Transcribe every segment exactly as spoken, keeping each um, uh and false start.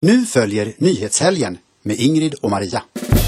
Nu följer Nyhetshelgen med Ingrid och Maria.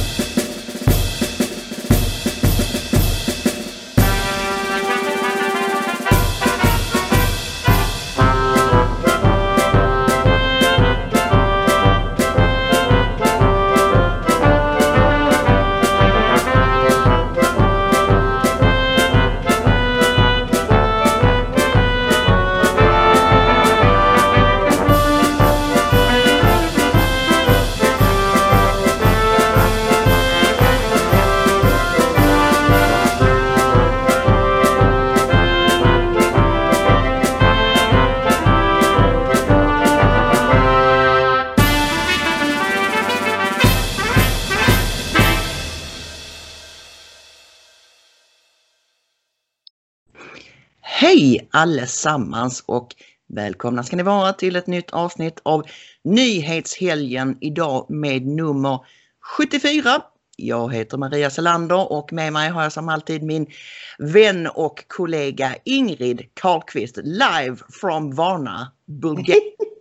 Hej allesammans och välkomna ska ni vara till ett nytt avsnitt av Nyhetshelgen idag med nummer sjuttiofyra. Jag heter Maria Selander och med mig har jag som alltid min vän och kollega Ingrid Karlqvist live from Varna, Bulgarien.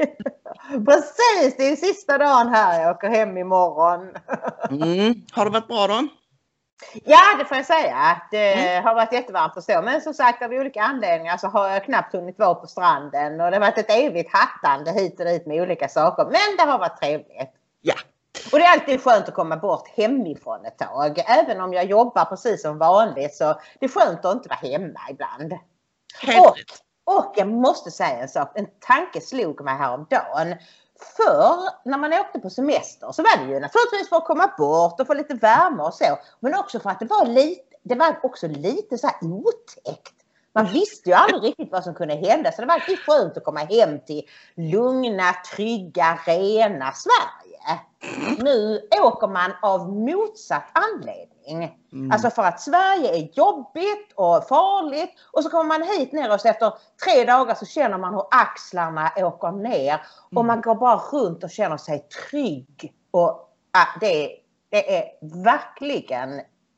Precis, det är sista dagen här, jag åker hem imorgon. Mm. Har det varit bra då? Ja, det får jag säga. Det mm. har varit jättevarmt och så. Men som sagt, av olika anledningar så har jag knappt hunnit vara på stranden. Och det har varit ett evigt hattande hit och dit med olika saker. Men det har varit trevligt. Ja. Och det är alltid skönt att komma bort hemifrån ett tag. Även om jag jobbar precis som vanligt så det är skönt att inte vara hemma ibland. Och, och jag måste säga en sak. En tanke slog mig häromdagen. För när man åkte på semester så var det ju naturligtvis för att komma bort och få lite värme och så. Men också för att det var lite, det var också lite så här otäckt. Man visste ju aldrig riktigt vad som kunde hända. Så det var alltid skönt att komma hem till lugna, trygga, rena Sverige. Nu åker man av motsatt anledning. Mm. Alltså för att Sverige är jobbigt och farligt. Och så kommer man hit ner och så efter tre dagar så känner man hur axlarna åker ner. Mm. Och man går bara runt och känner sig trygg. Och ja, det, det är verkligen...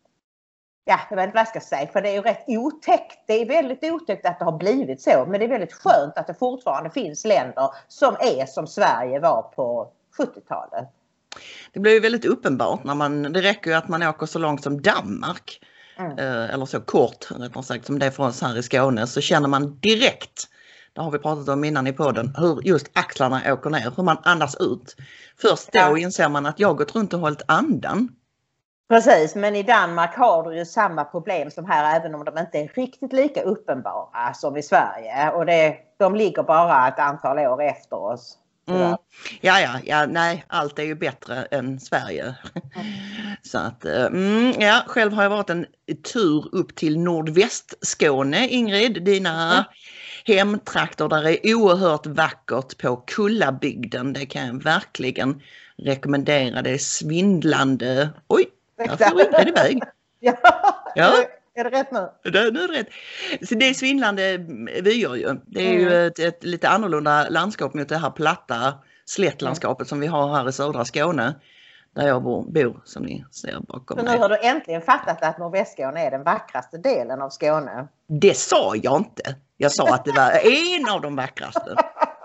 Ja, jag vet inte vad jag ska säga. För det är ju rätt otäckt. Det är väldigt otäckt att det har blivit så. Men det är väldigt skönt att det fortfarande finns länder som är som Sverige var på sjuttiotalet. Det blir ju väldigt uppenbart när man, det räcker ju att man åker så långt som Danmark. Mm. Eller så kort rättare sagt som det är för oss här i Skåne. Så känner man direkt, det har vi pratat om innan i podden, hur just axlarna åker ner. Hur man andas ut. Först då ja. Inser man att jag gått runt och hållit andan. Precis, men i Danmark har du ju samma problem som här även om de inte är riktigt lika uppenbara som i Sverige. Och det, de ligger bara ett antal år efter oss. Mm. Ja, ja, ja, nej, allt är ju bättre än Sverige. Mm. Så att, mm, ja, själv har jag varit en tur upp till Nordvästskåne, Ingrid, dina mm. hemtrakter där det är oerhört vackert på Kullabygden. Det kan jag verkligen rekommendera. Det är svindlande. Oj, jag får inte iväg. Ja. Ja. Är det rätt nu? Det, nu är det rätt. Så det är svindlande vyer ju. Det är mm. ju ett, ett lite annorlunda landskap mot det här platta slättlandskapet mm. som vi har här i södra Skåne. Där jag bor, bor som ni ser bakom mig. Så mig. nu har du äntligen fattat att Nordvästskåne är den vackraste delen av Skåne. Det sa jag inte. Jag sa att det var en av de vackraste.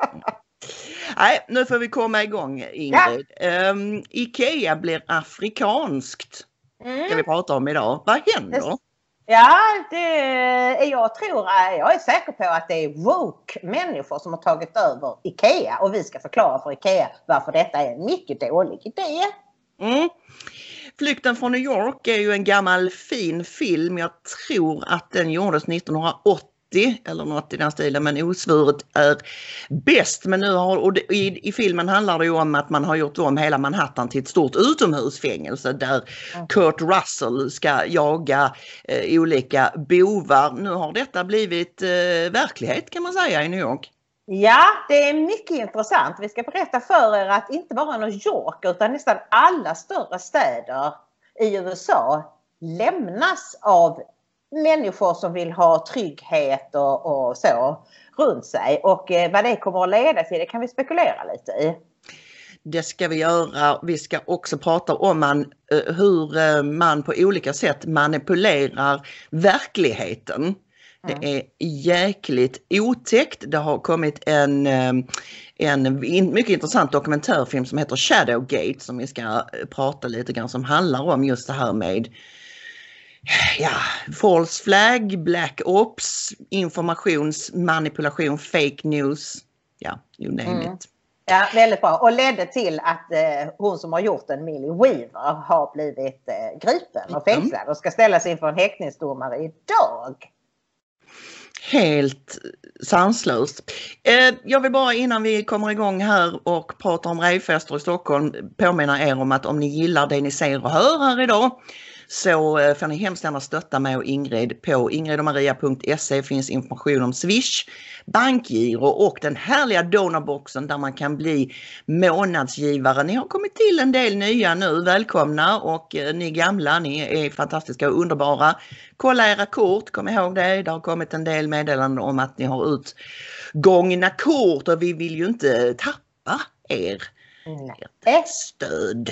Nej, nu får vi komma igång, Ingrid. Ja. Um, Ikea blir afrikanskt. Mm. Ska vi prata om idag. Vad händer? Det, ja, det, jag tror, jag är säker på att det är woke människor som har tagit över Ikea. Och vi ska förklara för Ikea varför detta är en mycket dålig idé. Mm. Flykten från New York är ju en gammal fin film. Jag tror att den gjordes nittonhundraåttio. Eller något i den stilen, men osvuret är bäst. Men nu har, och det, i, i filmen handlar det ju om att man har gjort om hela Manhattan till ett stort utomhusfängelse där mm. Kurt Russell ska jaga eh, olika bovar. Nu har detta blivit eh, verklighet kan man säga i New York. Ja, det är mycket intressant. Vi ska berätta för er att inte bara New York utan nästan alla större städer i U S A lämnas av människor som vill ha trygghet och, och så runt sig. Och eh, vad det kommer att leda till, det kan vi spekulera lite i. Det ska vi göra. Vi ska också prata om man, hur man på olika sätt manipulerar verkligheten. Det är jäkligt otäckt. Det har kommit en, en mycket intressant dokumentärfilm som heter Shadowgate som vi ska prata lite grann, som handlar om just det här med ja, false flag, black ops, informationsmanipulation, fake news. Ja, you name Mm. it. Ja, väldigt bra. Och ledde till att eh, hon som har gjort den, Millie Weaver, har blivit eh, gripen och fängslad och ska ställas inför en häktningsdomare idag. Helt sanslöst. Eh, jag vill bara innan vi kommer igång här och pratar om rejvfester i Stockholm påminna er om att om ni gillar det ni ser och hör här idag så eh, får ni hemskt gärna stötta mig och Ingrid. På ingrid och maria punkt se finns information om Swish, bankgiro och den härliga donorboxen där man kan bli månadsgivare. Ni har kommit till en del nya nu, välkomna, och eh, ni gamla, ni är fantastiska och underbara. Kolla era kort, kom ihåg det. Det har kommit en del meddelanden om att ni har utgångna kort och vi vill ju inte tappa er Nej. stöd.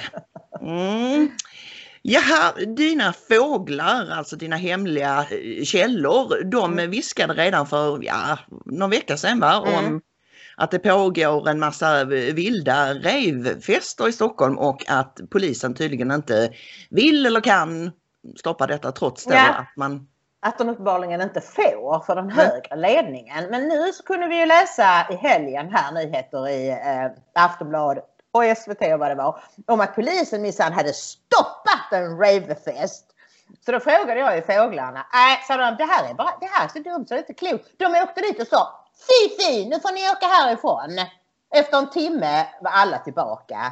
Mm. Jaha, dina fåglar, alltså dina hemliga källor, de viskade redan för ja, någon vecka sedan va, om mm. att det pågår en massa vilda rejvfester i Stockholm och att polisen tydligen inte vill eller kan stoppa detta trots det ja. att man... Att de uppenbarligen inte får för den högre ledningen. Men nu så kunde vi ju läsa i helgen här nyheter i eh, Aftonbladet och S V T och vad det var, om att polisen minsann hade stoppat en ravefest. Så då frågade jag ju fåglarna, nej, sa de, det här är bara, det här är så dumt så det är inte klokt. De åkte dit och sa, fy fy, nu får ni åka härifrån. Efter en timme var alla tillbaka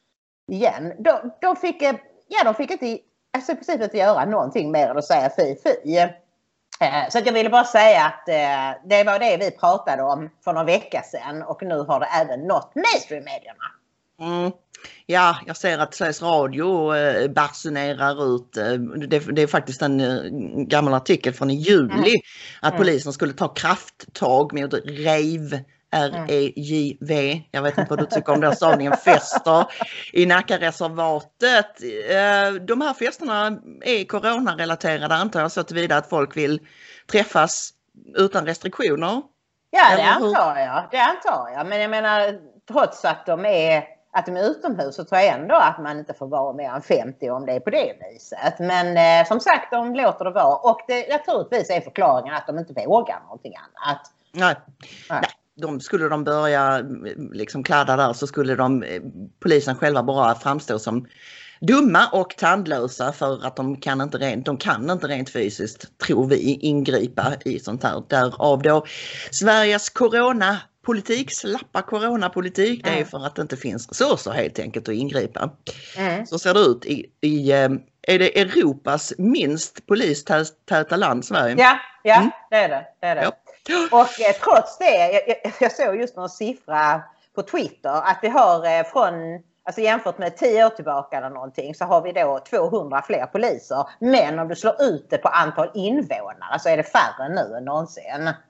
igen. De, de fick, ja de fick inte, alltså precis inte göra någonting mer än att säga fy fy. Så att jag ville bara säga att eh, det var det vi pratade om för några veckor sedan och nu har det även nått mainstream-medierna. Mm. Ja, jag ser att Sveriges Radio eh, basunerar ut, eh, det, det är faktiskt en eh, gammal artikel från i juli, mm. att mm. polisen skulle ta krafttag mot rave, R E J V, jag vet inte vad du tycker om den stavningen, fester i Nackareservatet. Eh, de här festerna är coronarelaterade antar jag, så tillvida att folk vill träffas utan restriktioner. Ja, det antar jag, det antar jag, men jag menar trots att de är att de är utomhus så tror jag ändå att man inte får vara mer än femtio om det är på det viset. Men eh, som sagt, de låter det vara. Och det naturligtvis är förklaringen att de inte vågar någonting annat. Nej, Nej. Nej. De, skulle de börja liksom kladda där så skulle de, polisen själva bara framstå som dumma och tandlösa för att de kan inte rent, de kan inte rent fysiskt, tror vi, ingripa i sånt här. Därav då Sveriges corona politik, slappa coronapolitik, det är för att det inte finns resurser helt enkelt att ingripa. Mm. Så ser det ut i, i är det Europas minst polistäta land, Sverige? Ja, ja mm. det är det. det, är det. Ja. Och eh, trots det, jag, jag såg just någon siffra på Twitter att vi har eh, från, alltså jämfört med tio år tillbaka eller någonting så har vi då tvåhundra fler poliser. Men om du slår ut det på antal invånare så är det färre nu än någonsin.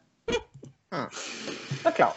Mm. Såklart.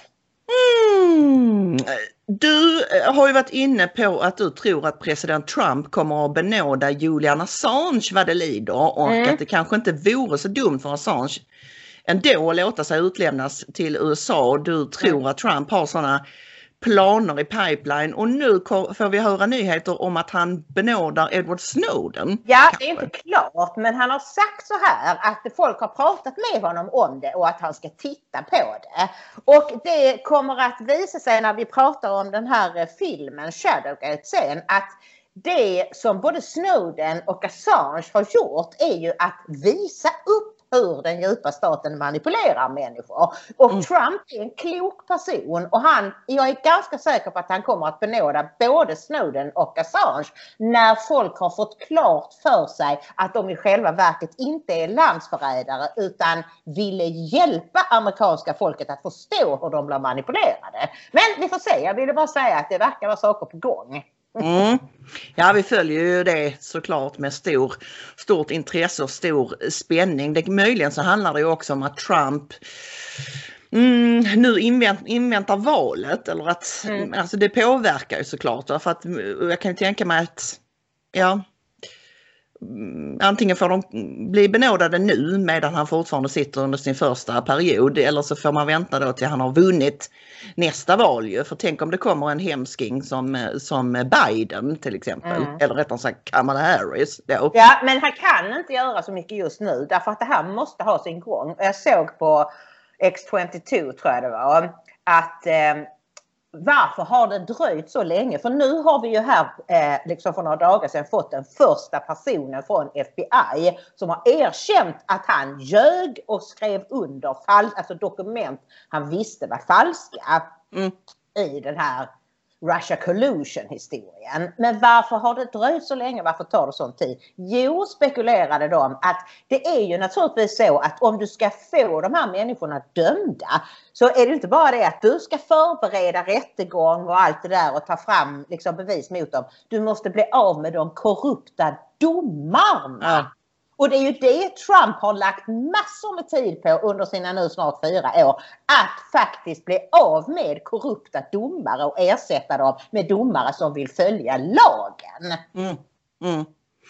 Mm. Du har ju varit inne på att du tror att president Trump kommer att benåda Julian Assange vad det lider och mm. att det kanske inte vore så dumt för Assange ändå att låta sig utlämnas till U S A. Du tror mm. att Trump har sådana planer i pipeline och nu får vi höra nyheter om att han benådar Edward Snowden. Ja, kanske. Det är inte klart, men han har sagt så här att folk har pratat med honom om det och att han ska titta på det. Och det kommer att visa sig när vi pratar om den här filmen Shadowgate sen att det som både Snowden och Assange har gjort är ju att visa upp hur den djupa staten manipulerar människor. Och mm. Trump är en klok person och han, jag är ganska säker på att han kommer att benåda både Snowden och Assange när folk har fått klart för sig att de i själva verket inte är landsförrädare utan ville hjälpa amerikanska folket att förstå hur de blir manipulerade. Men vi får se, jag ville bara säga att det verkar vara saker på gång. Mm. Ja, vi följer ju det såklart med stor, stort intresse och stor spänning. Det, möjligen så handlar det ju också om att Trump mm, nu invänt, inväntar valet. Eller att, mm. alltså det påverkar ju såklart. För att jag kan ju tänka mig att ja, antingen får de bli benådade nu medan han fortfarande sitter under sin första period, eller så får man vänta då till han har vunnit nästa val ju. För tänk om det kommer en hemsking som, som Biden till exempel, mm. eller rättare sagt Kamala Harris då. Ja, men han kan inte göra så mycket just nu därför att det här måste ha sin gång. Jag såg på X tjugotvå tror jag det var att eh, varför har det dröjt så länge? För nu har vi ju här eh, liksom för några dagar sedan fått den första personen från F B I som har erkänt att han ljög och skrev under fall, alltså dokument han visste var falska mm. i den här Russia collusion-historien. Men varför har det dröjt så länge? Varför tar det sån tid? Jo, spekulerade de att det är ju naturligtvis så att om du ska få de här människorna dömda så är det inte bara det att du ska förbereda rättegång och allt det där och ta fram liksom bevis mot dem. Du måste bli av med de korrupta domarna. Ja. Och det är ju det Trump har lagt massor med tid på under sina nu snart fyra år. Att faktiskt bli av med korrupta domare och ersätta dem med domare som vill följa lagen. Mm. Mm.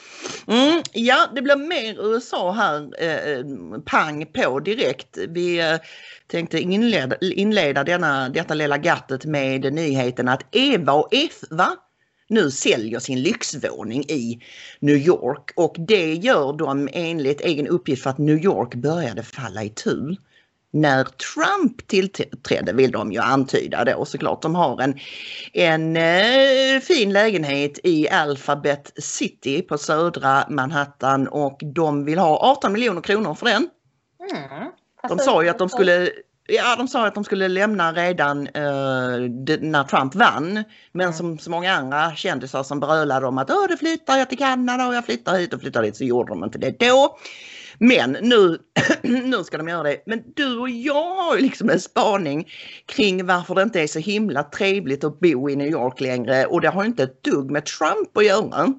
Mm, ja, det blir mer U S A här eh, pang på direkt. Vi eh, tänkte inleda, inleda denna, detta lilla gattet med nyheten att Eva och Eva nu säljer sin lyxvåning i New York, och det gör de enligt egen uppgift för att New York började falla i tur. När Trump tillträdde, vill de ju antyda då såklart. De har en, en eh, fin lägenhet i Alphabet City på södra Manhattan och de vill ha arton miljoner kronor för den. Mm. De sa ju att de skulle... Ja, de sa att de skulle lämna redan uh, de, när Trump vann. Men mm. som så många andra kändisar som brölade om att Åh, det flyttar jag till Kanada och jag flyttar hit och flyttar dit, så gjorde de inte det då. Men nu, nu ska de göra det. Men du och jag har ju liksom en spaning kring varför det inte är så himla trevligt att bo i New York längre. Och det har inte ett dugg med Trump att göra.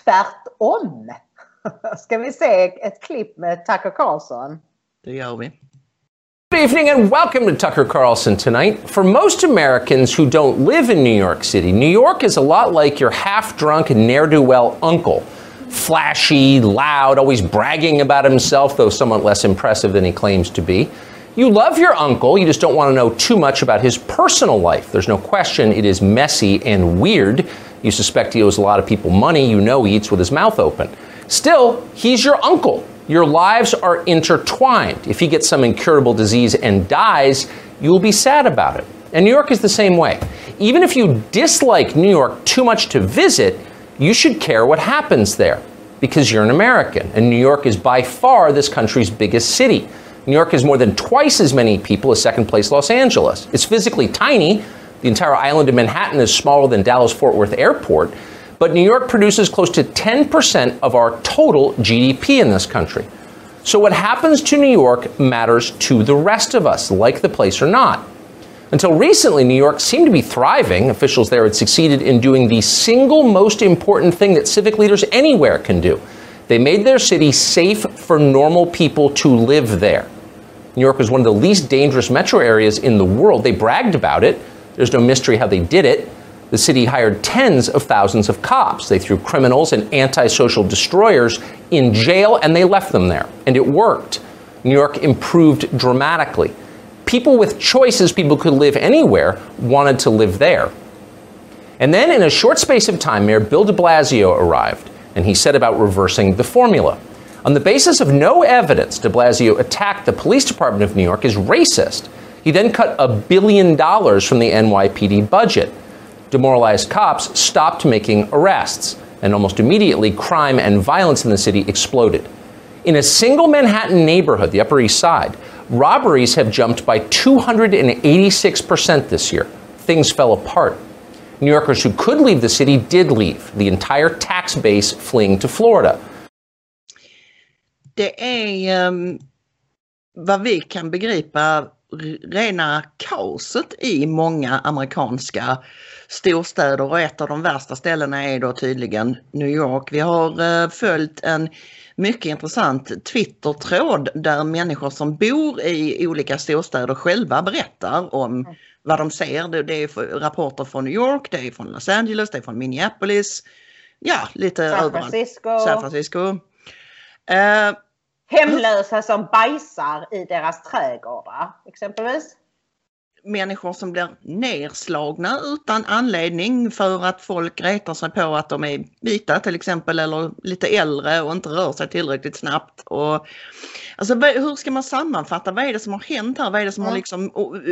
Tvärtom. Ska vi se ett klipp med Tucker Carlson? Det gör vi. Good evening and welcome to Tucker Carlson Tonight. For most Americans who don't live in New York City, New York is a lot like your half-drunk ne'er-do-well uncle. Flashy, loud, always bragging about himself, though somewhat less impressive than he claims to be. You love your uncle, you just don't want to know too much about his personal life. There's no question it is messy and weird. You suspect he owes a lot of people money, you know he eats with his mouth open. Still, he's your uncle. Your lives are intertwined. If he gets some incurable disease and dies, you'll be sad about it. And New York is the same way. Even if you dislike New York too much to visit, you should care what happens there because you're an American. And New York is by far this country's biggest city. New York has more than twice as many people as second place Los Angeles. It's physically tiny. The entire island of Manhattan is smaller than Dallas-Fort Worth Airport. But New York produces close to ten percent of our total G D P in this country. So what happens to New York matters to the rest of us, like the place or not. Until recently, New York seemed to be thriving. Officials there had succeeded in doing the single most important thing that civic leaders anywhere can do. They made their city safe for normal people to live there. New York was one of the least dangerous metro areas in the world. They bragged about it. There's no mystery how they did it. The city hired tens of thousands of cops. They threw criminals and antisocial destroyers in jail, and they left them there. And it worked. New York improved dramatically. People with choices, people could live anywhere, wanted to live there. And then in a short space of time, Mayor Bill de Blasio arrived, and he set about reversing the formula. On the basis of no evidence, de Blasio attacked the police department of New York as racist. He then cut a billion dollars from the N Y P D budget. Demoralized cops stopped making arrests, and almost immediately crime and violence in the city exploded. In a single Manhattan neighborhood, the Upper East Side, robberies have jumped by two hundred eighty-six percent this year. Things fell apart. New Yorkers who could leave the city did leave, the entire tax base fleeing to Florida. Det är um, vad vi kan begripa rena kaoset i många amerikanska storstäder, och ett av de värsta ställena är då tydligen New York. Vi har uh, följt en mycket intressant Twitter-tråd där människor som bor i olika storstäder själva berättar om mm. vad de ser. Det, det är rapporter från New York, det är från Los Angeles, det är från Minneapolis, ja, lite San överallt. Francisco. San Francisco. Uh, Hemlösa som bajsar i deras trädgårdar exempelvis. Människor som blir nerslagna utan anledning för att folk retar sig på att de är vita till exempel, eller lite äldre och inte rör sig tillräckligt snabbt. Och, alltså, hur ska man sammanfatta? Vad är det som har hänt här? Vad är det som mm. har liksom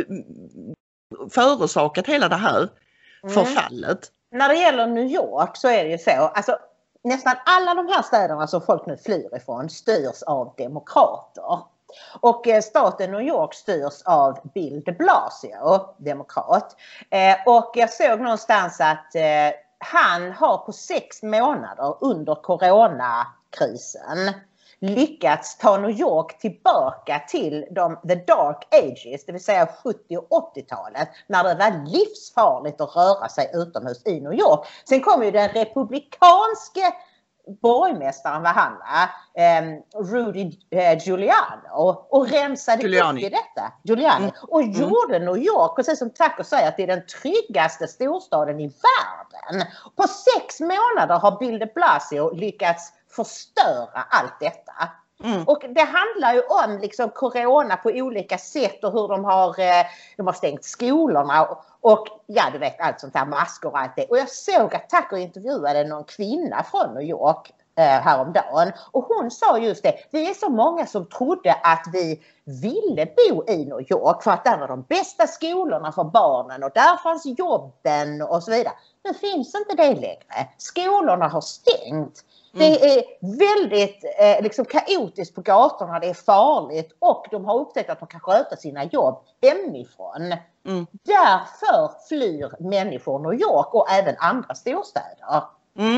förorsakat hela det här förfallet? Mm. När det gäller New York så är det ju så, alltså nästan alla de här städerna som folk nu flyr ifrån styrs av demokrater. Och eh, staten New York styrs av Bill de Blasio, demokrat. Eh, och jag såg någonstans att eh, han har på sex månader under coronakrisen lyckats ta New York tillbaka till de the dark ages, det vill säga sjuttio- och åttiotalet, när det var livsfarligt att röra sig utomhus i New York. Sen kom ju den republikanske borgmästaren, var han va? Um, Rudy uh, Giuliano, och rensade Giuliani. upp i detta. Giuliani. Mm. Och mm. gjorde New York, precis som Taco säger, att det är den tryggaste storstaden i världen. På sex månader har Bill de Blasio lyckats förstöra allt detta. Mm. Och det handlar ju om liksom corona på olika sätt och hur de har, de har stängt skolorna och, och ja, du vet, allt sånt här, masker och allt det. Och jag såg att Taco intervjuade någon kvinna från New York eh, häromdagen, och hon sa just det: vi är så många som trodde att vi ville bo i New York för att där var de bästa skolorna för barnen och där fanns jobben och så vidare. Men finns inte det längre. Skolorna har stängt. Det är väldigt eh, liksom kaotiskt på gatorna, det är farligt, och de har upptäckt att de kan sköta sina jobb hemifrån. Mm. Därför flyr människor New York och även andra storstäder. Mm.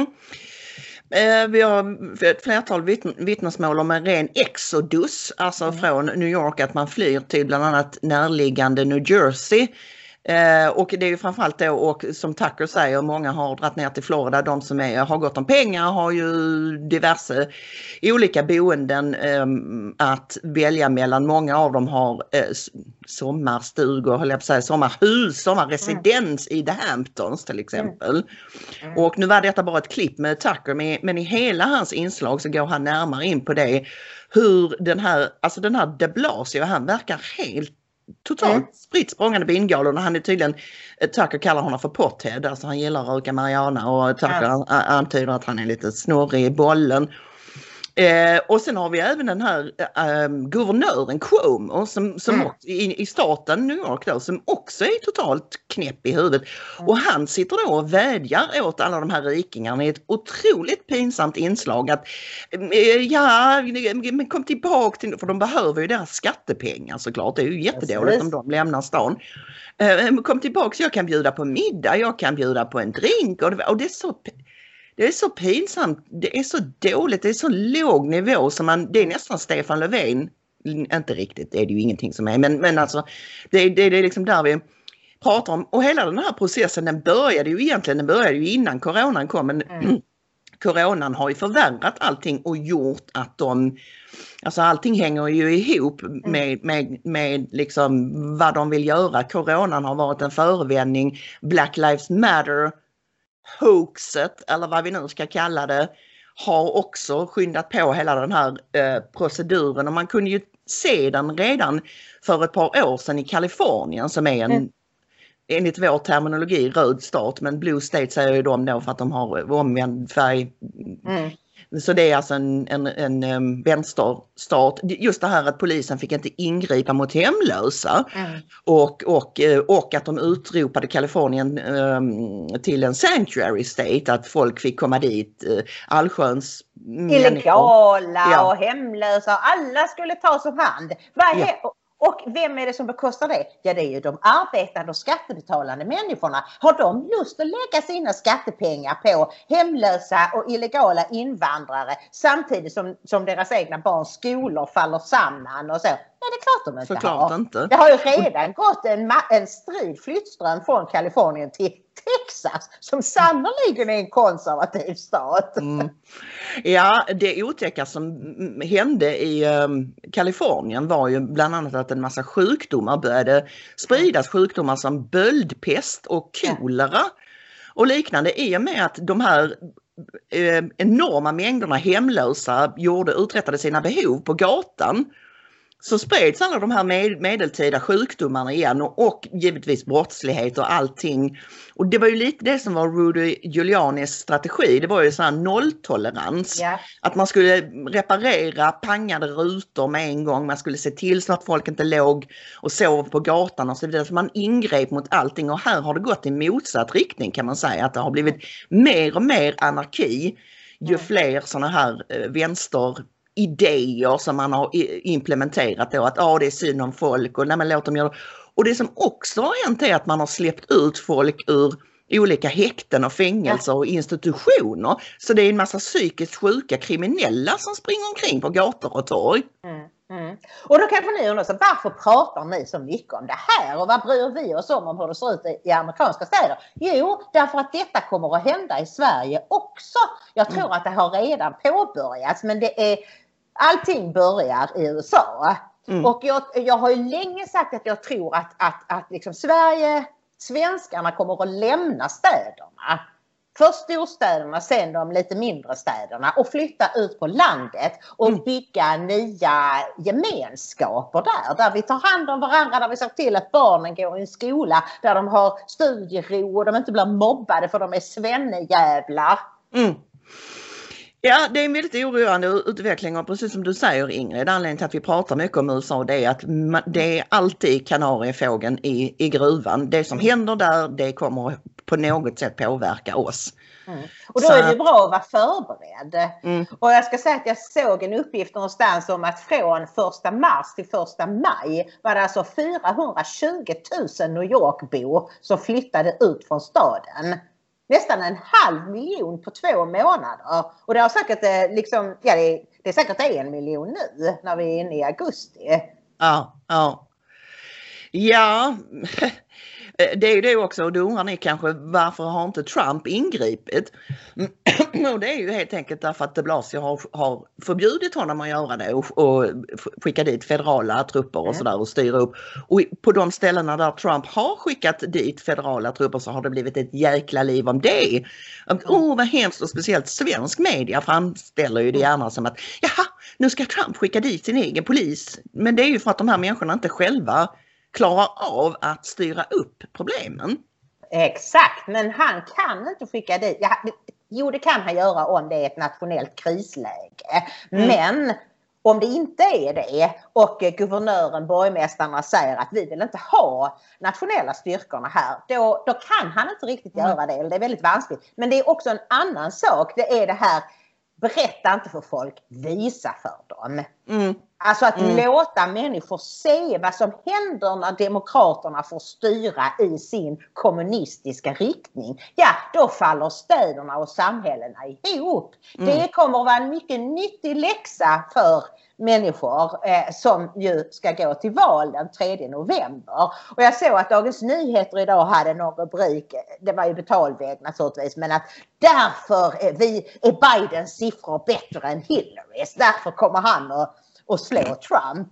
Eh, vi har ett flertal vittn- vittnesmål om en ren exodus, alltså mm. från New York, att man flyr till bland annat närliggande New Jersey. Eh, och det är ju framförallt då, och som Tucker säger, många har dragit ner till Florida. De som är, har gott om pengar har ju diverse olika boenden eh, att välja mellan. Många av dem har eh, sommarstugor, höll jag på att säga, sommarhus, sommarresidens mm. i The Hamptons till exempel. Mm. Mm. Och nu var detta bara ett klipp med Tucker, men, men i hela hans inslag så går han närmare in på det. Hur den här, alltså den här de Blasio, han verkar helt totalt mm. spritt språngande bingalor. Han är tydligen, Tucker kallar honom för pothead, alltså han gillar att röka marijuana, och Tucker ja. antyder att han är lite snurrig i bollen. Eh, och sen har vi även den här eh, guvernören Cuomo som, som mm. också, i, i staten New York då, som också är totalt knäpp i huvudet. Mm. Och han sitter då och vädjar åt alla de här rikingarna i ett otroligt pinsamt inslag att eh, ja, men kom tillbaka till, för de behöver ju deras skattepengar såklart. Det är ju jättedåligt om de lämnar stan. Eh, kom tillbaka, så jag kan bjuda på middag, jag kan bjuda på en drink, och det, och det är så... Det är så pinsamt, det är så dåligt, det är så låg nivå som man, det är nästan Stefan Löfven, inte riktigt, det är det ju ingenting som är, men, men alltså det, det, det är liksom där vi pratar om, och hela den här processen, den började ju egentligen, den började ju innan coronan kom, men mm. coronan har ju förvärrat allting och gjort att de, alltså allting hänger ju ihop med, med, med liksom vad de vill göra. Coronan har varit en förevändning, Black Lives Matter hoaxet, eller vad vi nu ska kalla det, har också skyndat på hela den här eh, proceduren, och man kunde ju se den redan för ett par år sedan i Kalifornien, som är en mm. enligt vår terminologi röd stat, men blue state säger ju de då för att de har omvänd färg. Mm. Så det är alltså en, en, en, en vänsterstat. Just det här att polisen fick inte ingripa mot hemlösa mm. och, och, och att de utropade Kalifornien um, till en sanctuary state, att folk fick komma dit, uh, allsköns illegala ja. och hemlösa, alla skulle tas om hand. Vad ja. Och vem är det som bekostar det? Ja, det är ju de arbetande och skattebetalande människorna. Har de lust att lägga sina skattepengar på hemlösa och illegala invandrare samtidigt som, som deras egna barns skolor faller samman och så? Nej, det är klart de inte Såklart har. Inte. Det har ju redan gått en, en strid flyttström från Kalifornien till Texas, som sannoliken är en konservativ stat. Mm. Ja, det otäcka som hände i um, Kalifornien var ju bland annat att en massa sjukdomar började spridas, sjukdomar som böldpest och kolera och liknande, i och med att de här eh, enorma mängderna hemlösa gjorde, uträttade sina behov på gatan, så spreds alla de här med, medeltida sjukdomarna igen och, och givetvis brottslighet och allting. Och det var ju lite det som var Rudy Giulianis strategi. Det var ju sån här nolltolerans. Yeah. Att man skulle reparera pangade rutor med en gång. Man skulle se till så att folk inte låg och sov på gatan och så vidare. Så man ingrep mot allting, och här har det gått i motsatt riktning, kan man säga. Att det har blivit mer och mer anarki ju Mm. fler såna här eh, vänster idéer som man har implementerat då, att ah, det är synd om folk och när man låter dem göra. Och det som också har hänt är att man har släppt ut folk ur olika häkten och fängelser och institutioner. Så det är en massa psykiskt sjuka kriminella som springer omkring på gator och torg. Mm, mm. Och då kanske ni undrar, så varför pratar ni så mycket om det här och vad bryr vi oss om om hur det ser ut i, i amerikanska städer? Jo, därför att detta kommer att hända i Sverige också. Jag tror mm. att det har redan påbörjats, men det är allting börjar i U S A. Mm. Och jag, jag har ju länge sagt att jag tror att, att, att liksom Sverige, svenskarna kommer att lämna städerna. Först storstäderna, sen de lite mindre städerna, och flytta ut på landet och mm. bygga nya gemenskaper där. Där vi tar hand om varandra, där vi ser till att barnen går i en skola där de har studiero och de inte blir mobbade för de är svennejävlar. Mm. Ja, det är en väldigt oroande utveckling, och precis som du säger, Ingrid, anledningen till att vi pratar mycket om U S A, det är att det är alltid kanariefågeln i, i gruvan. Det som händer där, det kommer på något sätt påverka oss. Mm. Och då Så. är det bra att vara förberedd. Mm. Och jag ska säga att jag såg en uppgift någonstans om att från första mars till första maj var det alltså fyrahundratjugo tusen New York-bor som flyttade ut från staden. Nästan en halv miljon på två månader. Och det har säkert liksom, ja, det, är, det är säkert en miljon nu när vi är inne i augusti. Ja, ja. Ja, det är ju det också. Och då undrar ni kanske, varför har inte Trump ingripit? Och det är ju helt enkelt därför att de Blasio har, har förbjudit honom att göra det och, och skicka dit federala trupper och mm. sådär och styra upp. Och på de ställena där Trump har skickat dit federala trupper så har det blivit ett jäkla liv om det. Åh, oh, vad hemskt, och speciellt svensk media framställer ju det gärna som att jaha, nu ska Trump skicka dit sin egen polis. Men det är ju för att de här människorna inte själva klarar av att styra upp problemen. Exakt, men han kan inte skicka dit. Ja, jo, det kan han göra om det är ett nationellt krisläge. Mm. Men om det inte är det och guvernören, borgmästarna säger att vi vill inte ha nationella styrkorna här, då, då kan han inte riktigt mm. göra det. Det är väldigt vanskligt. Men det är också en annan sak. Det är det här, berätta inte för folk, visa för dem. Mm. Alltså att mm. låta människor se vad som händer när demokraterna får styra i sin kommunistiska riktning. Ja, då faller städerna och samhällena ihop. Mm. Det kommer att vara en mycket nyttig läxa för människor eh, som ju ska gå till val den tredje november. Och jag såg att Dagens Nyheter idag hade någon rubrik, det var ju betalväg naturligtvis, men att därför är, vi, är Bidens siffror bättre än Hillarys. Därför kommer han att och slå Trump.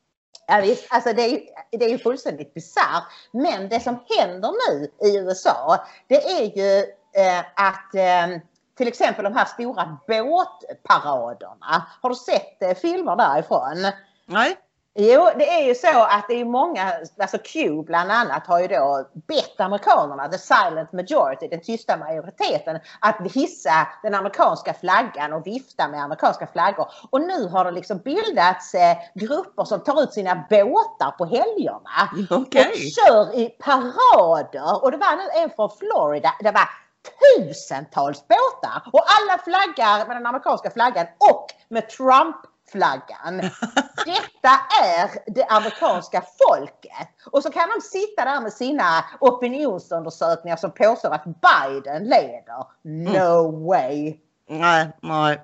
Alltså det är, det är ju fullständigt bisarrt. Men det som händer nu i U S A, det är ju eh, att eh, till exempel de här stora båtparaderna. Har du sett eh, filmer därifrån? Nej. Jo, det är ju så att det är många, alltså Q bland annat har ju då bett amerikanerna, the silent majority, den tysta majoriteten, att hissa den amerikanska flaggan och vifta med amerikanska flaggor. Och nu har det liksom bildats eh, grupper som tar ut sina båtar på helgerna okay. och kör i parader. Och det var nu en från Florida, det var tusentals båtar och alla flaggar med den amerikanska flaggan och med Trump flaggan. Detta är det amerikanska folket. Och så kan de sitta där med sina opinionsundersökningar som påstår att Biden leder. No mm. way. Nej, nej.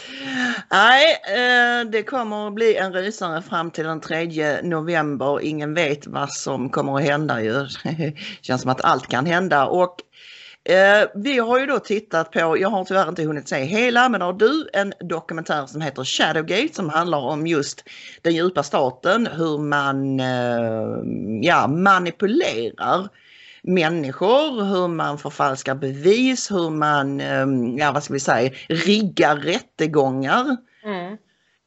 Nej, det kommer att bli en rysare fram till den tredje november. Ingen vet vad som kommer att hända ju. Det känns som att allt kan hända. Och Eh, vi har ju då tittat på, jag har tyvärr inte hunnit se hela, men har du en dokumentär som heter Shadowgate som handlar om just den djupa staten, hur man eh, ja, manipulerar människor, hur man förfalskar bevis, hur man, ja vad ska vi säga, riggar rättegångar. Mm.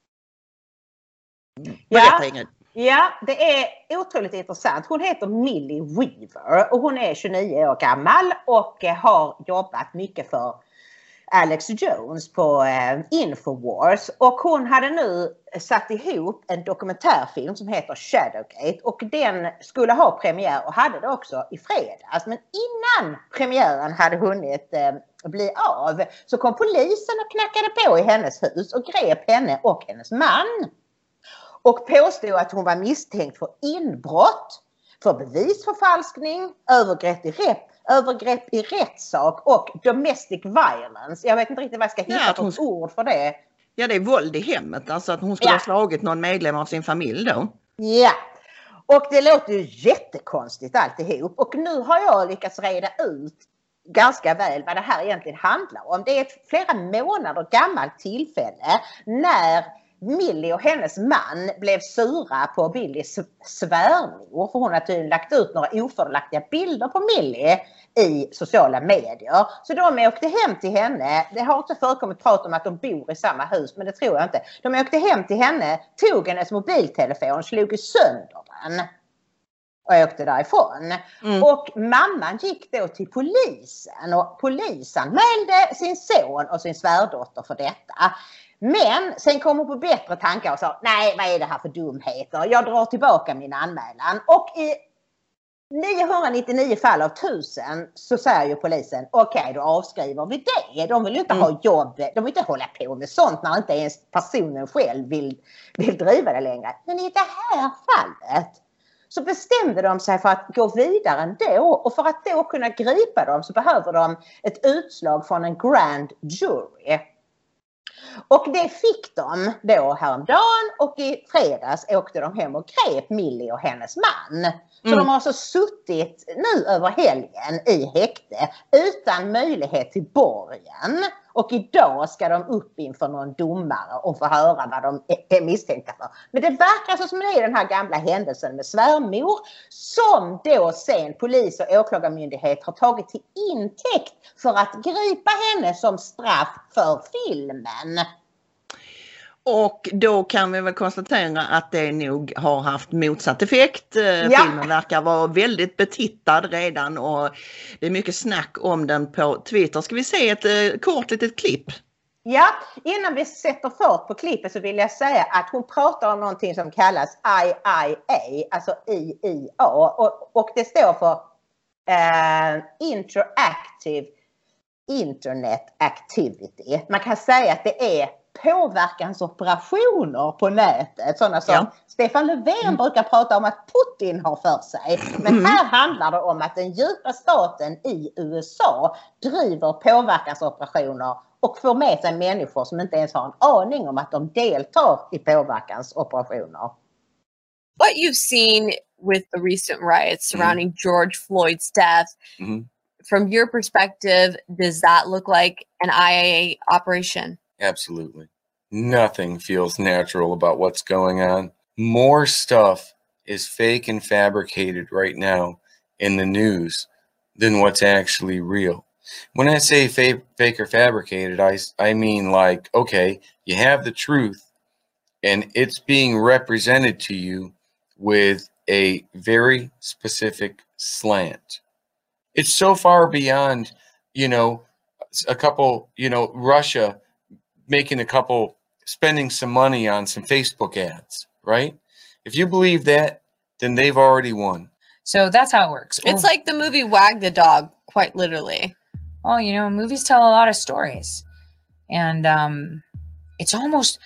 Berätta, Ja. Ingrid. Ja, det är otroligt intressant. Hon heter Millie Weaver och hon är tjugonio år gammal och har jobbat mycket för Alex Jones på eh, Infowars. Och hon hade nu satt ihop en dokumentärfilm som heter Shadowgate och den skulle ha premiär och hade det också i fredags. Men innan premiären hade hunnit eh, bli av så kom polisen och knackade på i hennes hus och grep henne och hennes man. Och påstod att hon var misstänkt för inbrott, för bevisförfalskning, övergrepp i, rep, övergrepp i rättssak och domestic violence. Jag vet inte riktigt vad jag ska hitta Ja, för hon... ord för det. Ja, det är våld i hemmet. Alltså att hon skulle Ja. ha slagit någon medlem av sin familj då. Ja, och det låter ju jättekonstigt alltihop. Och nu har jag lyckats reda ut ganska väl vad det här egentligen handlar om. Det är ett flera månader gammalt tillfälle när Millie och hennes man blev sura på Billys svärmor för hon har tydligen lagt ut några ofördelaktiga bilder på Millie i sociala medier. Så de åkte hem till henne. Det har också förekommit prat om att de bor i samma hus, men det tror jag inte. De åkte hem till henne, tog hennes mobiltelefon, slog sönder den och åkte därifrån. Mm. Och mamman gick då till polisen och polisanmälde sin son och sin svärdotter för detta. Men sen kom hon på bättre tankar och sa, nej vad är det här för dumheter? Jag drar tillbaka min anmälan. Och i niohundranittionio fall av tusen så säger ju polisen, okej okay, då avskriver vi det. De vill ju inte mm. ha jobb, de vill inte hålla på med sånt när inte ens personen själv vill, vill driva det längre. Men i det här fallet så bestämde de sig för att gå vidare ändå. Och för att då kunna gripa dem så behöver de ett utslag från en grand jury. Och det fick de då häromdagen och i fredags åkte de hem och grep Millie och hennes man. Så mm. de har alltså suttit nu över helgen i häkte utan möjlighet till borgen. Och idag ska de upp inför någon domare och få höra vad de är misstänkta för. Men det verkar så som det är den här gamla händelsen med svärmor som då sen polis och åklagarmyndighet har tagit till intäkt för att gripa henne som straff för filmen. Och då kan vi väl konstatera att det nog har haft motsatt effekt. Ja. Filmen verkar vara väldigt betittad redan och det är mycket snack om den på Twitter. Ska vi se ett eh, kort litet klipp? Ja, innan vi sätter fart på klippet så vill jag säga att hon pratar om någonting som kallas I I A, alltså I I A. Och, och det står för eh, Interactive Internet Activity. Man kan säga att det är påverkansoperationer på nätet. Sådana som ja. Stefan Löfven mm. brukar prata om att Putin har för sig. Men mm. här handlar det om att den djupa staten i U S A driver påverkansoperationer och får med sig människor som inte ens har en aning om att de deltar i påverkansoperationer. What you've seen with the recent riots surrounding mm. George Floyd's death, mm. from your perspective, does that look like an I A A operation? Absolutely. Nothing feels natural about what's going on. More stuff is fake and fabricated right now in the news than what's actually real. When I say fa- fake or fabricated, I, I mean like, okay, you have the truth and it's being represented to you with a very specific slant. It's so far beyond, you know, a couple, you know, Russia making a couple, spending some money on some Facebook ads, right? If you believe that, then they've already won. So that's how it works. It's oh. like the movie Wag the Dog, quite literally. Well, you know, movies tell a lot of stories. And um, it's almost,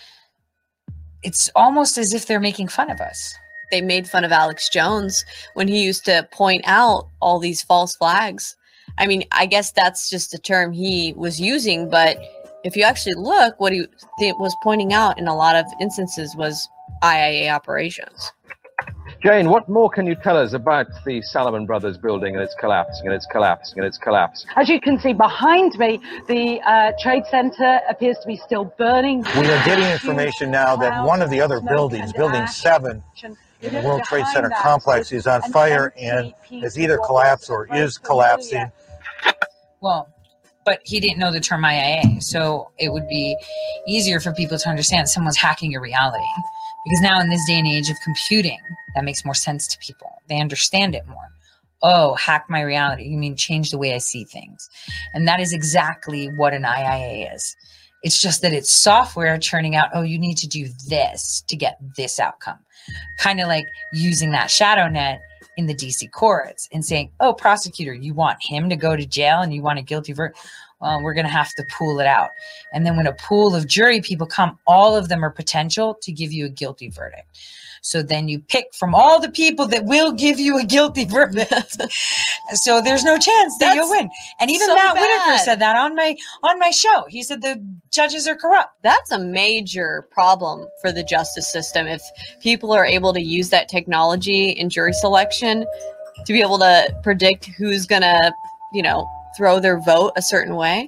it's almost as if they're making fun of us. They made fun of Alex Jones when he used to point out all these false flags. I mean, I guess that's just a term he was using, but if you actually look, what he was pointing out in a lot of instances was I A A operations. Jane, what more can you tell us about the Salomon Brothers building and its collapsing and its collapsing and its collapse? As you can see behind me, the uh, Trade Center appears to be still burning. We are getting information now that one of the other buildings, Building seven, And the World Trade Center complex is on fire and has either collapsed or is collapsing. Well, but he didn't know the term I I A, so it would be easier for people to understand someone's hacking your reality. Because now in this day and age of computing, that makes more sense to people. They understand it more. Oh, hack my reality. You mean change the way I see things. And that is exactly what an I I A is. It's just that it's software churning out, oh, you need to do this to get this outcome. Kind of like using that shadow net in the D C courts and saying, oh, prosecutor, you want him to go to jail and you want a guilty verdict? Well, we're going to have to pool it out. And then when a pool of jury people come, all of them are potential to give you a guilty verdict. So then you pick from all the people that will give you a guilty verdict. So there's no chance that That's you'll win. And even so Matt bad. Whitaker said that on my on my show. He said the judges are corrupt. That's a major problem for the justice system. If people are able to use that technology in jury selection to be able to predict who's going to, you know, throw their vote a certain way.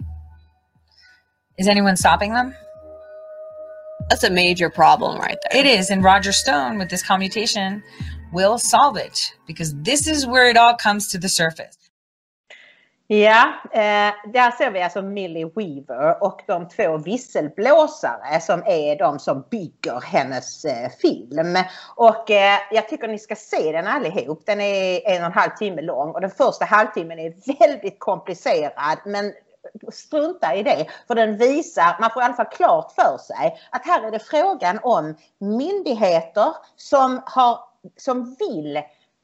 Is anyone stopping them? That's a major problem right there. It is. And Roger Stone with this commutation will solve it, because this is where it all comes to the surface. Ja, eh, där ser vi alltså Millie Weaver och de två visselblåsare som är de som bygger hennes eh, film. Och eh, jag tycker ni ska se den allihop. Den är en och en halv timme lång och den första halvtimmen är väldigt komplicerad, men strunta i det, för den visar, man får i alla fall klart för sig att här är det frågan om myndigheter som har, som vill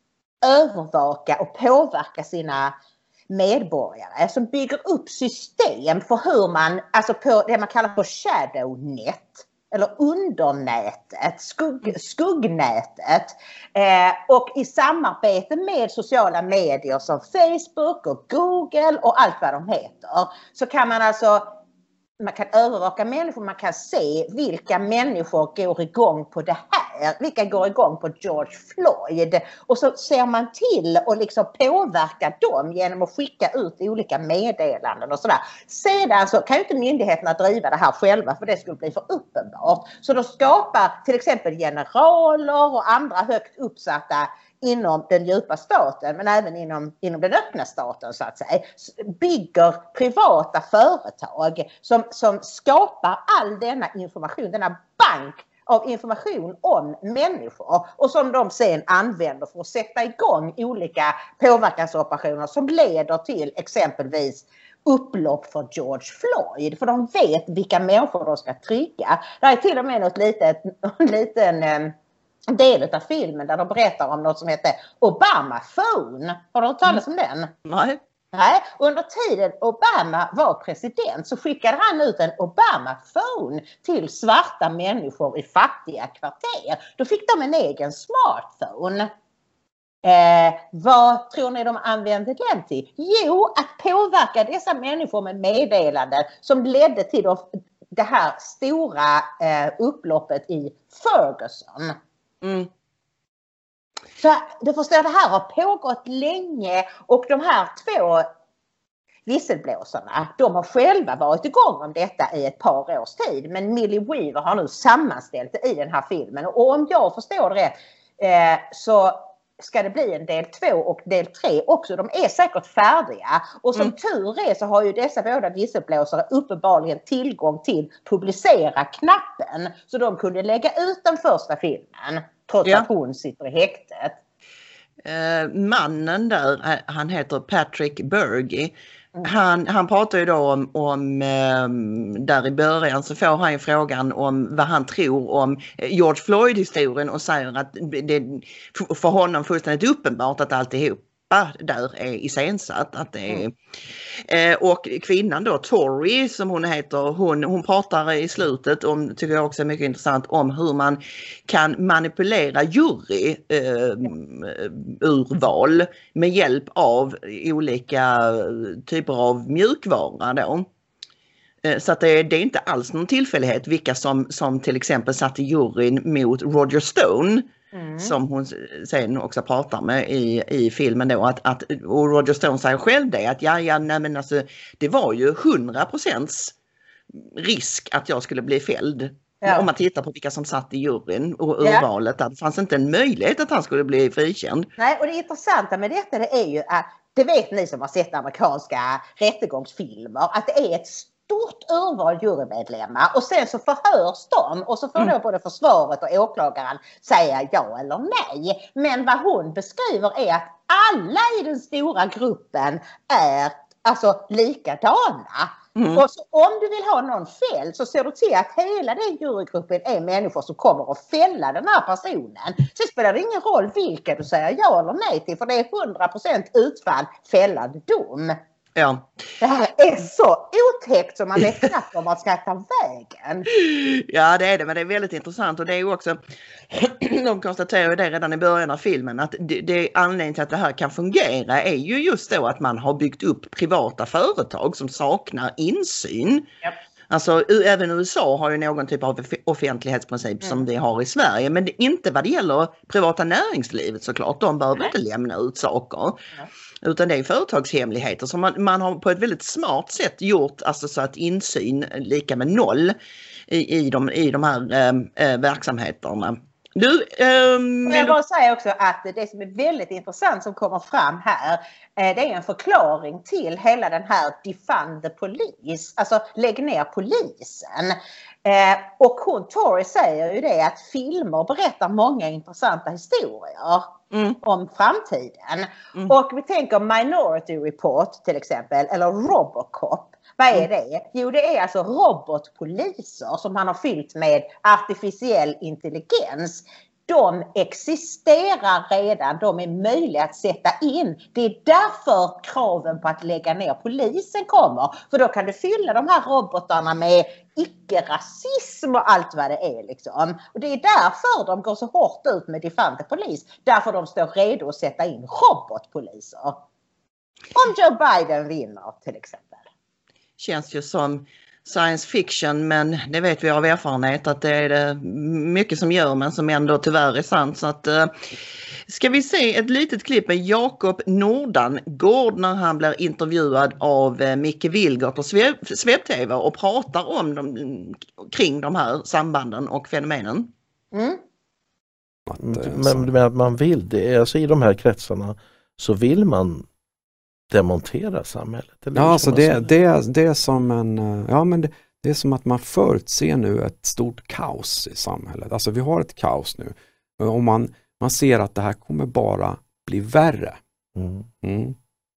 övervaka och påverka sina medborgare, som bygger upp system för hur man, alltså på det man kallar för shadownet eller undernätet, skugg, skuggnätet, eh, och i samarbete med sociala medier som Facebook och Google och allt vad de heter, så kan man alltså, man kan övervaka människor, man kan se vilka människor går igång på det här, vilka går igång på George Floyd, och så ser man till att liksom påverka dem genom att skicka ut olika meddelanden och sådär. Sedan så kan ju inte myndigheterna driva det här själva, för det skulle bli för uppenbart. Så de skapar till exempel generaler och andra högt uppsatta inom den djupa staten, men även inom, inom den öppna staten så att säga, bygger privata företag som, som skapar all denna information, denna bank av information om människor, och som de sen använder för att sätta igång olika påverkansoperationer som leder till exempelvis upplopp för George Floyd, för de vet vilka människor de ska trygga. Det är till och med något litet, en liten en del av filmen där de berättar om något som heter Obama Phone. Har du hört talas om den? Nej. Nej, under tiden Obama var president så skickade han ut en Obama Phone till svarta människor i fattiga kvarter. Då fick de en egen smartphone. Eh, vad tror ni de använde den till? Jo, att påverka dessa människor med meddelanden som ledde till det här stora eh, upploppet i Ferguson. Mm. Så du förstår, det här har pågått länge, och de här två visselblåsarna, de har själva varit igång om detta i ett par års tid. Men Millie Weaver har nu sammanställt det i den här filmen, och om jag förstår det rätt eh, så ska det bli en del två och del tre också. De är säkert färdiga, och som mm. tur är så har ju dessa båda visselblåsare uppenbarligen tillgång till publicera-knappen, så de kunde lägga ut den första filmen trots ja. att hon sitter i häktet. Eh, mannen där, han heter Patrick Bergy. Mm. Han, han pratar ju då om, om eh, där i början så får han ju frågan om vad han tror om George Floyd-historien, och säger att det är för honom fullständigt uppenbart att alltihop där är iscensatt, att det är, mm. eh, och kvinnan då, Tori som hon heter, hon, hon pratar i slutet om, tycker jag också är mycket intressant, om hur man kan manipulera jury eh, urval med hjälp av olika typer av mjukvara då. Så att det, det är inte alls någon tillfällighet vilka som, som till exempel satt i juryn mot Roger Stone. Mm. Som hon sen också pratar med i, i filmen då, att, att och Roger Stone säger själv det, att ja, ja, nej, men alltså, det var ju hundra procents risk att jag skulle bli fälld Ja. Om man tittar på vilka som satt i juryn och urvalet, ja. Det fanns inte en möjlighet att han skulle bli frikänd. Nej, och det intressanta med detta det är ju att, det vet ni som har sett amerikanska rättegångsfilmer, att det är ett stort urval jurymedlemmar och sen så förhörs de och så får mm. då både försvaret och åklagaren säga ja eller nej. Men vad hon beskriver är att alla i den stora gruppen är alltså likadana. Mm. Och så, om du vill ha någon fälld så ser du till att hela den jurygruppen är människor som kommer att fälla den här personen. Så spelar det ingen roll vilka du säger ja eller nej till, för det är hundra procent utfall fällande dom. Ja. Det här är så otäckt som man vet knappt om man ska ta vägen. Ja, det är det, men det är väldigt intressant och det är ju också, de konstaterar ju det redan i början av filmen, att det, det är anledningen till att det här kan fungera är ju just då att man har byggt upp privata företag som saknar insyn. Yep. Alltså även U S A har ju någon typ av offentlighetsprincip mm. som vi har i Sverige, men det, inte vad det gäller privata näringslivet såklart, de behöver inte lämna ut saker. Ja. Utan det är företagshemligheter som man, man har på ett väldigt smart sätt gjort, alltså så att insyn lika med noll i, i, de, i de här äh, verksamheterna. Du, ähm, jag vill bara säga också att det som är väldigt intressant som kommer fram här, eh, det är en förklaring till hela den här defund the police, alltså lägg ner polisen. Eh, och hon, Tori, säger ju det att filmer berättar många intressanta historier mm. om framtiden. Mm. Och vi tänker Minority Report till exempel, eller Robocop. Vad är det? Jo, det är alltså robotpoliser som man har fyllt med artificiell intelligens. De existerar redan, de är möjliga att sätta in. Det är därför kraven på att lägga ner polisen kommer. För då kan du fylla de här robotarna med icke-rasism och allt vad det är liksom. Och det är därför de går så hårt ut med defund the police. Därför de står redo att sätta in robotpoliser. Om Joe Biden vinner till exempel. Känns ju som science fiction, men det vet vi av erfarenhet att det är det mycket som gör, men som ändå tyvärr är sant. Så att, uh, ska vi se ett litet klipp med Jakob Nordangård när han blir intervjuad av uh, Micke Vilgert och Svep-T V och pratar om dem, kring de här sambanden och fenomenen. Mm. Men, men att man vill det, alltså i de här kretsarna så vill man demontera samhället. Eller ja, alltså det, det, det är som en, ja men det, det är som att man förutser nu ett stort kaos i samhället. Alltså vi har ett kaos nu. Och man, man ser att det här kommer bara bli värre. Mm. Mm.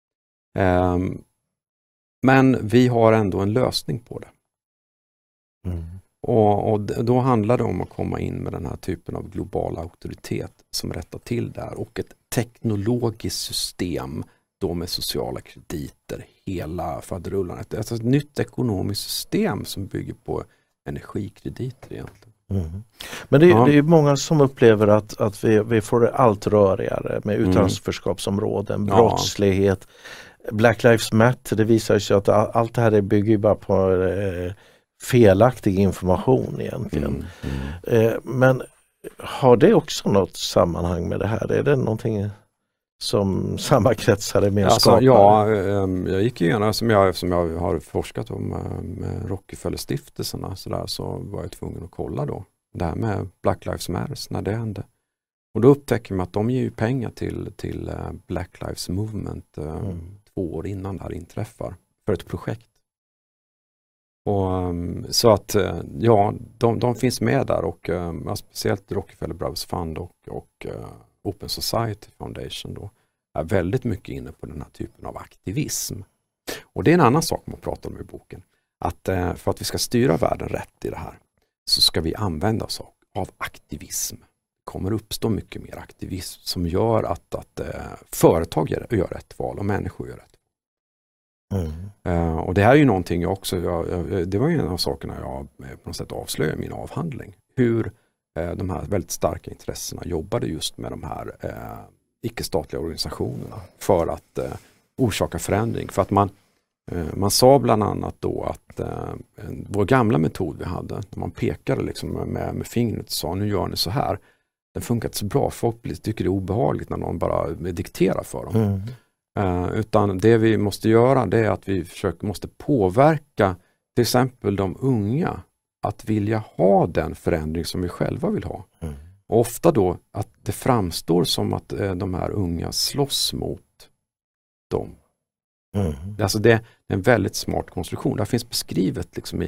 Um, men vi har ändå en lösning på det. Mm. Och, och då handlar det om att komma in med den här typen av global auktoritet som rättar till där. Och ett teknologiskt system då med sociala krediter, hela faderullan. Ett, alltså ett nytt ekonomiskt system som bygger på energikrediter egentligen. Mm. Men det, ja. det är många som upplever att, att vi, vi får det allt rörigare med utanförskapsområden, mm. brottslighet, ja. Black Lives Matter. Det visar sig att allt det här bygger bara på eh, felaktig information egentligen. Mm. Mm. Eh, men har det också något sammanhang med det här? Är det någonting som samma kretsar är med och skapar? Alltså, ja, jag gick igenom, som jag, som jag har forskat om med Rockefeller-stiftelserna så, där, så var jag tvungen att kolla då. Det här med Black Lives Matter, när det hände. Och då upptäcker man att de ger ju pengar till, till Black Lives Movement mm. två år innan det här inträffar för ett projekt. Och, så att ja, de, de finns med där och speciellt Rockefeller Brothers Fund och, och Open Society Foundation då är väldigt mycket inne på den här typen av aktivism. Och det är en annan sak man pratar om i boken. Att eh, för att vi ska styra världen rätt i det här så ska vi använda oss av aktivism. Det kommer uppstå mycket mer aktivism som gör att, att eh, företag gör, gör rätt val och människor gör rätt val. Mm. Eh, och det här är ju någonting jag också, jag, det var ju en av sakerna jag på något sätt avslöjade i min avhandling. Hur de här väldigt starka intressena jobbade just med de här eh, icke-statliga organisationerna för att eh, orsaka förändring. För att man, eh, man sa bland annat då att eh, vår gamla metod vi hade, när man pekade liksom med, med fingret och sa nu gör ni så här, den funkar inte så bra. Folk tycker det är obehagligt när någon bara dikterar för dem. Mm. Eh, utan det vi måste göra det är att vi försöker, måste påverka till exempel de unga att vilja ha den förändring som vi själva vill ha. Mm. Och ofta då att det framstår som att eh, de här unga slåss mot dem. Mm. Alltså det är en väldigt smart konstruktion. Det finns beskrivet liksom i,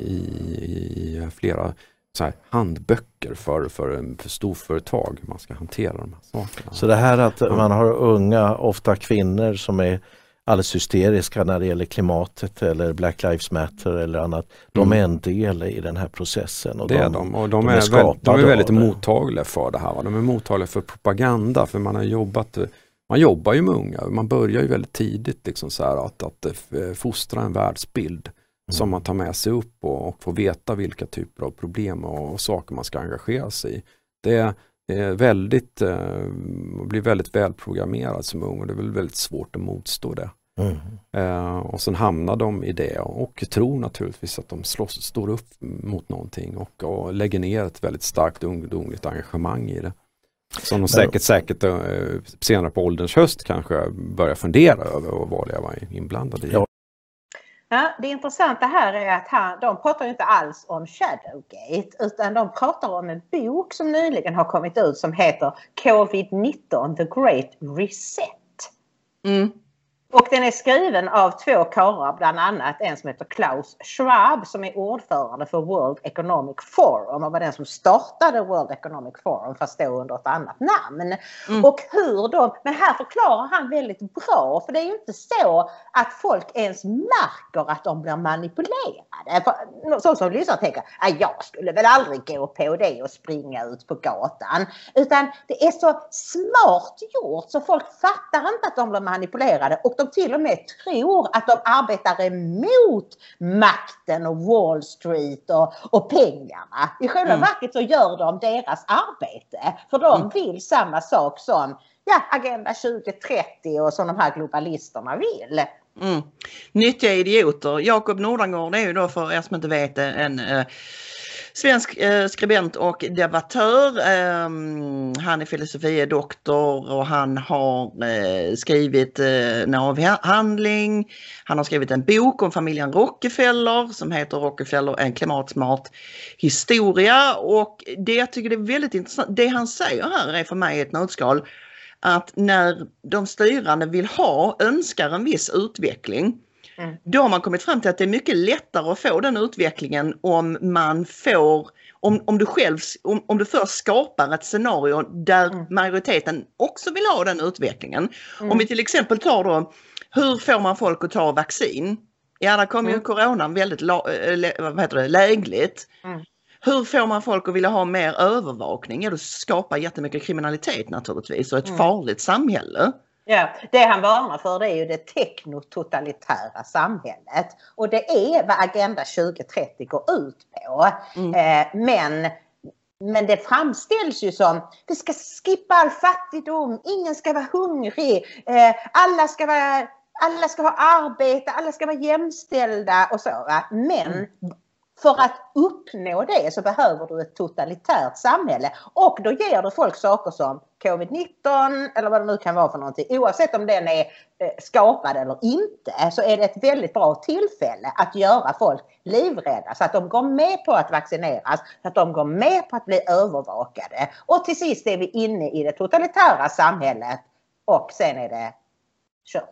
i flera så här handböcker för, för, för storföretag man ska hantera de här sakerna. Så det här att man har unga, ofta kvinnor som är alldeles hysteriska när det gäller klimatet eller Black Lives Matter eller annat. De är en del i den här processen. Och det de, är de. Och de, de är, är, väl, de är väldigt av, mottagliga för det här. Va? De är mottagliga för propaganda. För man har jobbat, man jobbar ju med unga. Man börjar ju väldigt tidigt liksom så här att, att fostra en världsbild mm. som man tar med sig upp och, och får veta vilka typer av problem och, och saker man ska engagera sig i. Det är, det är väldigt, eh, blir väldigt välprogrammerad som ung och det är väl väldigt svårt att motstå det. Mm. Eh, och sen hamnar de i det och tror naturligtvis att de slåss, står upp mot någonting och, och lägger ner ett väldigt starkt ungdomligt engagemang i det. Som de säkert, säkert eh, senare på ålderns höst kanske börjar fundera över och vad det var inblandade i. Ja. Ja, det intressanta här är att han, de pratar inte alls om Shadowgate utan de pratar om en bok som nyligen har kommit ut som heter covid nitton The Great Reset. Mm. Och den är skriven av två karlar, bland annat en som heter Klaus Schwab som är ordförande för World Economic Forum och var den som startade World Economic Forum fast då under ett annat namn. Mm. Och hur de, men här förklarar han väldigt bra för det är ju inte så att folk ens märker att de blir manipulerade. För, så som lyssnar tänker, jag skulle väl aldrig gå på det och springa ut på gatan. Utan det är så smart gjort så folk fattar inte att de blir manipulerade och de till och med tror att de arbetar emot makten och Wall Street och, och pengarna. I själva mm. verket så gör de deras arbete. För de mm. vill samma sak som ja, Agenda tjugo trettio och som de här globalisterna vill. Mm. Nyttiga idioter. Jakob Nordangård är ju då för er som inte vet en eh, svensk eh, skribent och debattör. Eh, han är filosofie-doktor och han har eh, skrivit eh, en avhandling. Han har skrivit en bok om familjen Rockefeller som heter Rockefeller, en klimatsmart historia. Och det jag tycker det är väldigt intressant, det han säger här är för mig ett nötskal. Att när de styrande vill ha, önskar en viss utveckling, mm. då har man kommit fram till att det är mycket lättare att få den utvecklingen om man får, om, om du själv, om, om du först skapar ett scenario där mm. majoriteten också vill ha den utvecklingen. Mm. Om vi till exempel tar då, hur får man folk att ta vaccin? Ja, där kommer mm. ju coronan väldigt la, vad heter det, lägligt. Mm. Hur får man folk att vilja ha mer övervakning? Ja, det skapar jättemycket kriminalitet naturligtvis och ett mm. farligt samhälle. Ja, det han varnar för det är ju det teknototalitära samhället. Och det är vad Agenda tjugo trettio går ut på. Mm. Eh, men, men det framställs ju som vi ska skippa all fattigdom, ingen ska vara hungrig, eh, alla ska vara, alla ska ha arbete, alla ska vara jämställda och så. Va? Men mm. för att uppnå det så behöver du ett totalitärt samhälle och då ger du folk saker som covid nitton eller vad det nu kan vara för någonting. Oavsett om den är skapad eller inte så är det ett väldigt bra tillfälle att göra folk livrädda så att de går med på att vaccineras, så att de går med på att bli övervakade. Och till sist är vi inne i det totalitära samhället och sen är det kört.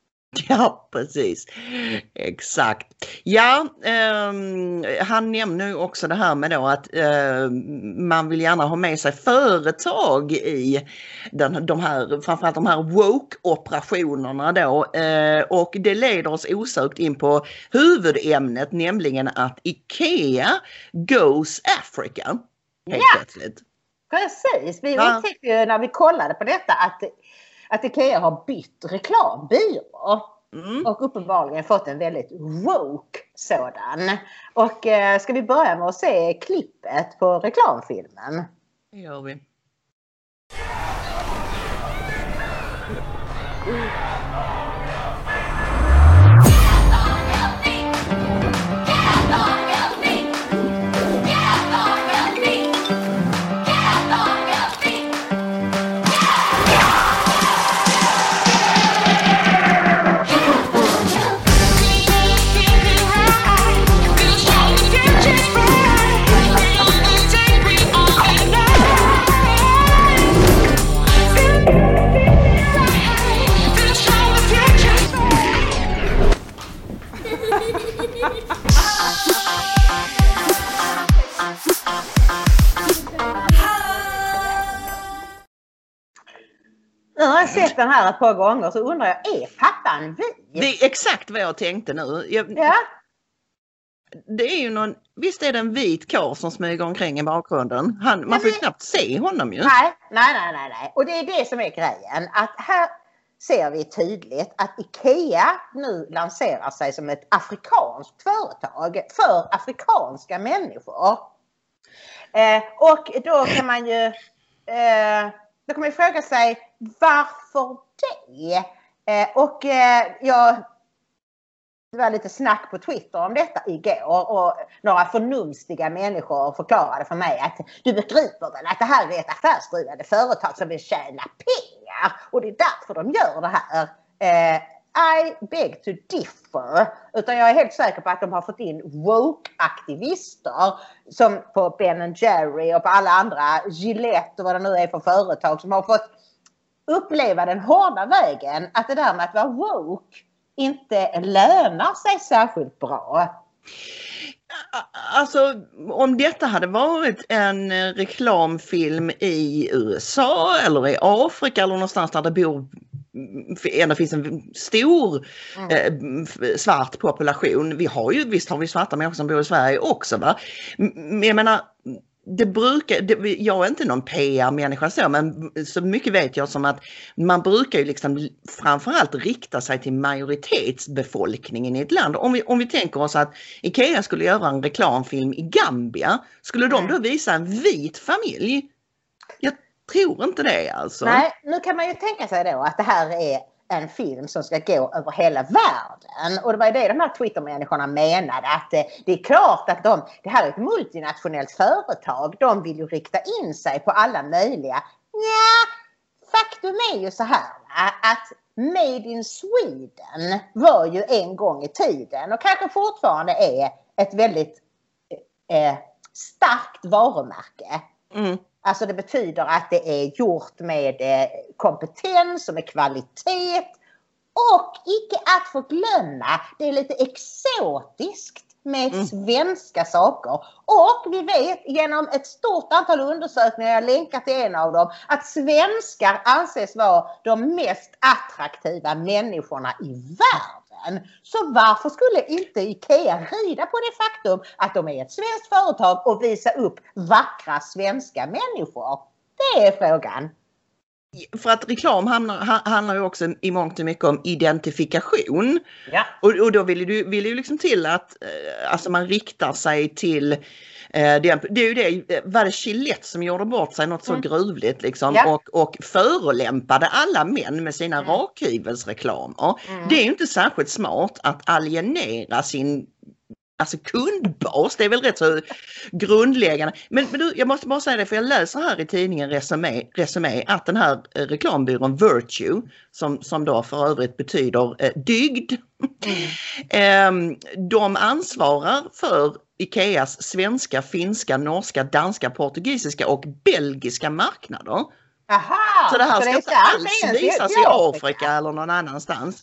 Ja, precis. Exakt. Ja, eh, han nämner ju också det här med då att eh, man vill gärna ha med sig företag i den, de här, framförallt de här woke-operationerna då. Eh, och det leder oss osökt in på huvudämnet, nämligen att IKEA goes Africa. Helt ja, plötsligt. Precis. Vi ja. upptäckte ju när vi kollade på detta att att IKEA har bytt reklambyrå mm. och uppenbarligen fått en väldigt woke sådan. Och eh, ska vi börja med att se klippet på reklamfilmen? Det gör vi. jag sett den här ett par gånger så undrar jag, är pappan vi? Det är exakt vad jag tänkte nu. Jag, ja. Det är ju någon, visst är det en vit karl som smyger omkring i bakgrunden. Han, man får ju knappt se honom ju. Nej, nej, nej, nej, nej. Och det är det som är grejen. Att här ser vi tydligt att IKEA nu lanserar sig som ett afrikanskt företag för afrikanska människor. Eh, och då kan man ju eh, då kan man ju fråga sig varför det? Eh, och eh, jag Det var lite snack på Twitter om detta igår och några förnumstiga människor förklarade för mig att du begriper väl att det här är ett affärsdrivande företag som vill tjäna pengar och det är därför de gör det här. Eh, I beg to differ. Utan jag är helt säker på att de har fått in woke-aktivister som på Ben and Jerry och på alla andra Gillette och vad det nu är för företag som har fått uppleva den hårda vägen att det där med att vara woke inte lönar sig särskilt bra. Alltså om detta hade varit en reklamfilm i U S A eller i Afrika eller någonstans där det bor ändå finns en stor mm. eh, svart population. Vi har ju, visst har vi svarta människor som bor i Sverige också va. Men jag menar det brukar, det, jag är inte någon P R-människa så, men så mycket vet jag som att man brukar ju liksom framförallt rikta sig till majoritetsbefolkningen i ett land. Om vi, om vi tänker oss att IKEA skulle göra en reklamfilm i Gambia, skulle de då visa en vit familj? Jag tror inte det alltså. Nej, nu kan man ju tänka sig då att det här är en film som ska gå över hela världen. Och det var det de här Twitter-människorna menade. Att det, det är klart att de, det här är ett multinationellt företag. De vill ju rikta in sig på alla möjliga. Ja, faktum är ju så här att Made in Sweden var ju en gång i tiden och kanske fortfarande är ett väldigt eh, starkt varumärke. Mm. Alltså det betyder att det är gjort med kompetens och med kvalitet. Och icke att förglömma, det är lite exotiskt med mm. svenska saker. Och vi vet genom ett stort antal undersökningar, jag länkar till en av dem, att svenskar anses vara de mest attraktiva människorna i världen. Så varför skulle inte IKEA rida på det faktum att de är ett svenskt företag och visa upp vackra svenska människor? Det är frågan. För att reklam handlar, handlar ju också i mångt och mycket om identifikation. Ja. Och, och då vill ju, vill ju liksom till att eh, alltså man riktar sig till eh, det, det är ju det, var det Gillette som gjorde bort sig något så mm. gruvligt liksom ja. och, och förolämpade alla män med sina mm. rakhyvelsreklamer. Mm. Det är ju inte särskilt smart att alienera sin alltså kundbas, det är väl rätt så grundläggande. Men, men du, jag måste bara säga det, för jag läser här i tidningen Resumé, Resumé att den här eh, reklambyrån Virtue, som, som då för övrigt betyder eh, dygd, mm. eh, de ansvarar för IKEAs svenska, finska, norska, danska, portugisiska och belgiska marknader. Aha, så det här så ska det inte alls visas i Afrika eller någon annanstans.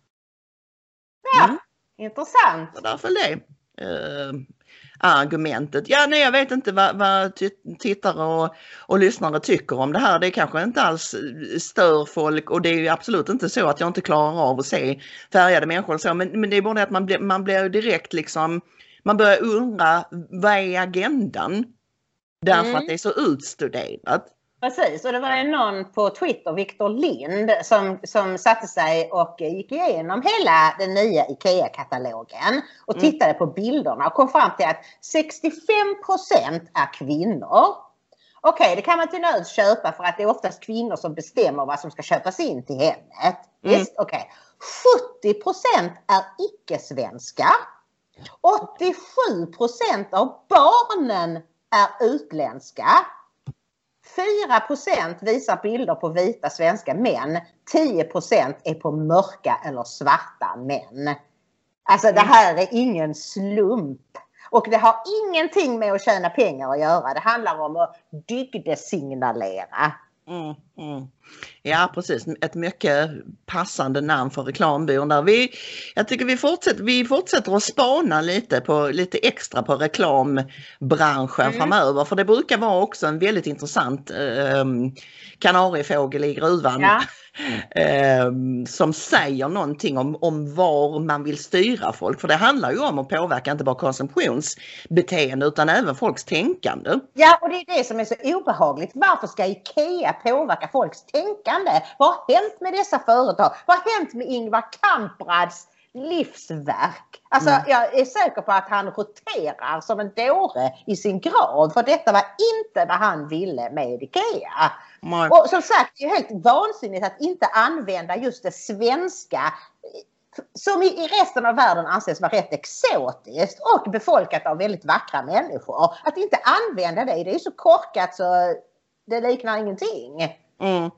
Ja, mm. intressant. Så därför det. Uh, argumentet. Ja, nej, jag vet inte vad, vad tittare och, och lyssnare tycker om det här. Det kanske inte alls stör folk och det är ju absolut inte så att jag inte klarar av att se färgade människor och så. Men, men det är bara det att man blir, man blir direkt liksom, man börjar undra vad är agendan? Därför mm. att det är så utstuderat. Precis, och det var någon på Twitter, Victor Lind, som, som satte sig och gick igenom hela den nya IKEA-katalogen och mm. tittade på bilderna och kom fram till att sextiofem procent är kvinnor. Okej, okay, det kan man till nöds köpa för att det är oftast kvinnor som bestämmer vad som ska köpas in till hemmet. Mm. Visst, okej. Okay. sjuttio procent är icke-svenska. åttiosju procent av barnen är utländska. fyra procent visar bilder på vita svenska män. tio procent är på mörka eller svarta män. Alltså det här är ingen slump. Och det har ingenting med att tjäna pengar att göra. Det handlar om att dygdesignalera. Mm, Mm. Ja, precis. Ett mycket passande namn för reklambyrån där. Vi, jag tycker vi fortsätter, vi fortsätter att spana lite, på, lite extra på reklambranschen mm. framöver. För det brukar vara också en väldigt intressant eh, kanariefågel i gruvan. Ja. eh, som säger någonting om, om var man vill styra folk. För det handlar ju om att påverka inte bara konsumtionsbeteende utan även folks tänkande. Ja, och det är det som är så obehagligt. Varför ska IKEA påverka folks tänkande? Vad har hänt med dessa företag? Vad har hänt med Ingvar Kamprads livsverk? Alltså mm. jag är säker på att han roterar som en dåre i sin grav. För detta var inte vad han ville med IKEA. Mm. Och som sagt, det är helt vansinnigt att inte använda just det svenska som i resten av världen anses vara rätt exotiskt och befolkat av väldigt vackra människor. Att inte använda det, det är så korkat så det liknar ingenting. Mm.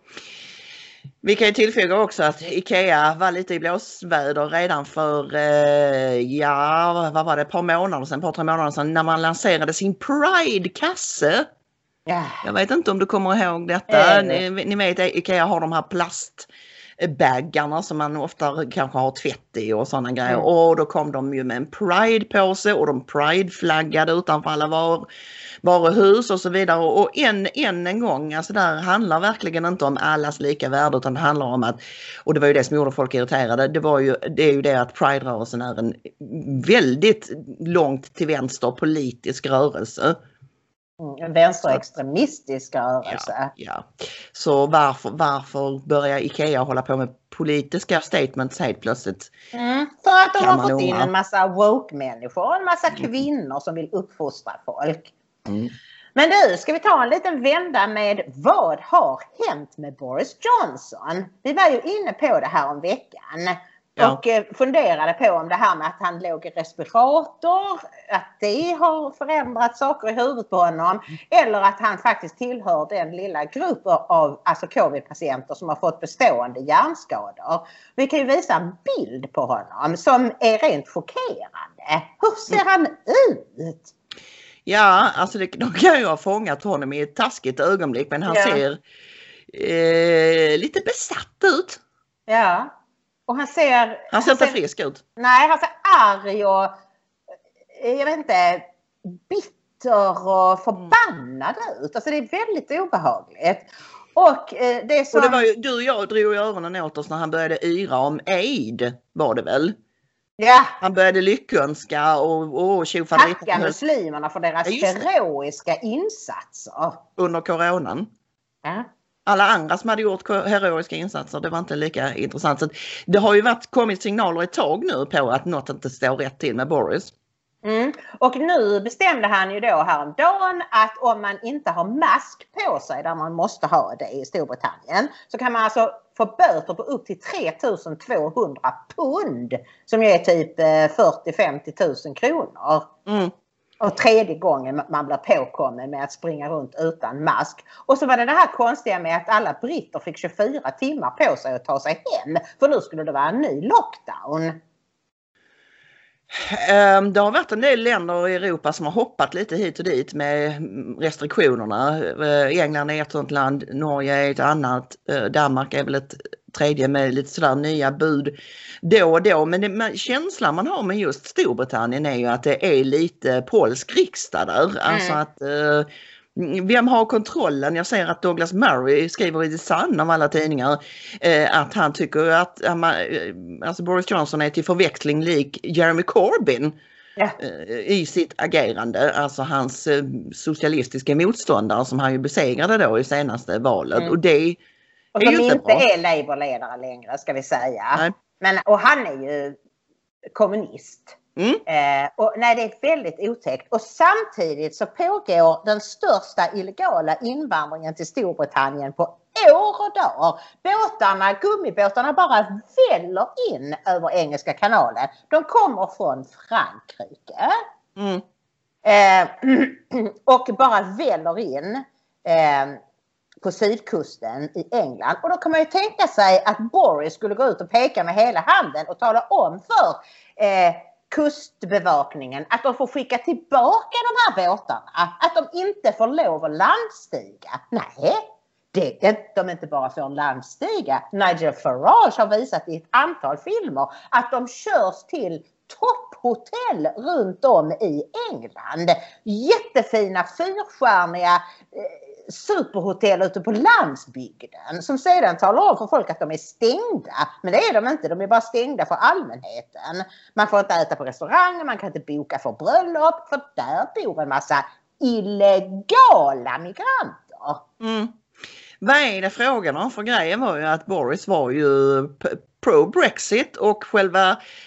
Vi kan ju tillfoga också att IKEA var lite i blåsväder redan för, eh, ja, vad var det, ett par månader sedan, ett par tre månader sedan när man lanserade sin Pride-kasse. Ja. Jag vet inte om du kommer ihåg detta. Äh. Ni, ni vet att IKEA har de här plastbaggarna som man ofta kanske har tvätt i och sådana grejer. Mm. Och då kom de ju med en Pride-påse och de Pride-flaggade utanför alla var, varuhus och så vidare. Och än, än en gång, alltså där handlar verkligen inte om allas lika värde utan det handlar om att, och det var ju det som gjorde folk irriterade, det var ju det, är ju det att Pride-rörelsen är en väldigt långt till vänster politisk rörelse. En vänsterextremistisk rörelse. Ja, ja. Så varför, varför börjar IKEA hålla på med politiska statements helt plötsligt? Mm, för att de har fått in en massa woke-människor och en massa mm. kvinnor som vill uppfostra folk. Mm. Men du, ska vi ta en liten vända med vad har hänt med Boris Johnson? Vi var ju inne på det här om veckan. Ja. Och funderade på om det här med att han låg i respirator, att det har förändrat saker i huvudet på honom. Eller att han faktiskt tillhör den lilla grupp av alltså covid-patienter som har fått bestående hjärnskador. Vi kan ju visa en bild på honom som är rent chockerande. Hur ser han ut? Ja, alltså det, de kan ju ha fångat honom i ett taskigt ögonblick men han ja. ser eh, lite besatt ut. Ja. Och han ser... Han ser inte frisk ut. Nej, han ser arg och jag vet inte, bitter och förbannad ut. Alltså det är väldigt obehagligt. Och eh, det som... Och det var ju, du och jag drog ju öronen åt oss när han började yra om aid, var det väl? Ja. Han började lyckönska och, och tjofade lite. Tacka muslimerna för deras ja, heroiska insatser. Under coronan. Ja. Alla andra som hade gjort heroiska insatser, det var inte lika intressant. Så det har ju varit, kommit signaler ett tag nu på att något inte står rätt till med Boris. Mm. Och nu bestämde han ju då häromdagen att om man inte har mask på sig, där man måste ha det i Storbritannien, så kan man alltså få böter på upp till tre tusen tvåhundra pund, som ju är typ fyrtio till femtio tusen kronor. Mm. Och tredje gången man blir påkommen med att springa runt utan mask. Och så var det det här konstiga med att alla britter fick tjugofyra timmar på sig att ta sig hem. För nu skulle det vara en ny lockdown. Det har varit en del länder i Europa som har hoppat lite hit och dit med restriktionerna. England är ett sådant land, Norge är ett annat, Danmark är väl ett tredje med lite sådär nya bud då och då. Men det, men känslan man har med just Storbritannien är ju att det är lite polsk riksdag där. Mm. Alltså att eh, vem har kontrollen? Jag ser att Douglas Murray skriver i The Sun av alla tidningar eh, att han tycker att eh, alltså Boris Johnson är till förväxling lik Jeremy Corbyn. Ja. I sitt agerande, alltså hans eh, socialistiska motståndare som han ju besegrade då i senaste valet. Mm. Och det och är som ju inte, inte bra. är Labour-ledare längre, ska vi säga. Nej. Men, och han är ju kommunist. Mm. Eh, och nej, det är väldigt otäckt. Och samtidigt så pågår den största illegala invandringen till Storbritannien på år och dag. Båtarna, gummibåtarna bara väller in över Engelska kanalen. De kommer från Frankrike. Mm. Eh, och bara väller in eh, på sydkusten i England. Och då kan man ju tänka sig att Boris skulle gå ut och peka med hela handen och tala om för eh, kustbevakningen att de får skicka tillbaka de här båtarna. Att de inte får lov att landstiga. Nej, det är, de inte bara får en landstiga. Nigel Farage har visat i ett antal filmer att de körs till topphotell runt om i England. Jättefina fyrstjärniga eh, superhotell ute på landsbygden som sedan talar om för folk att de är stängda. Men det är de inte, de är bara stängda för allmänheten. Man får inte äta på restauranger, man kan inte boka för bröllop, för där bor en massa illegala migranter. Mm. Vad är det frågan om? För grejen var ju att Boris var ju pro-Brexit och själva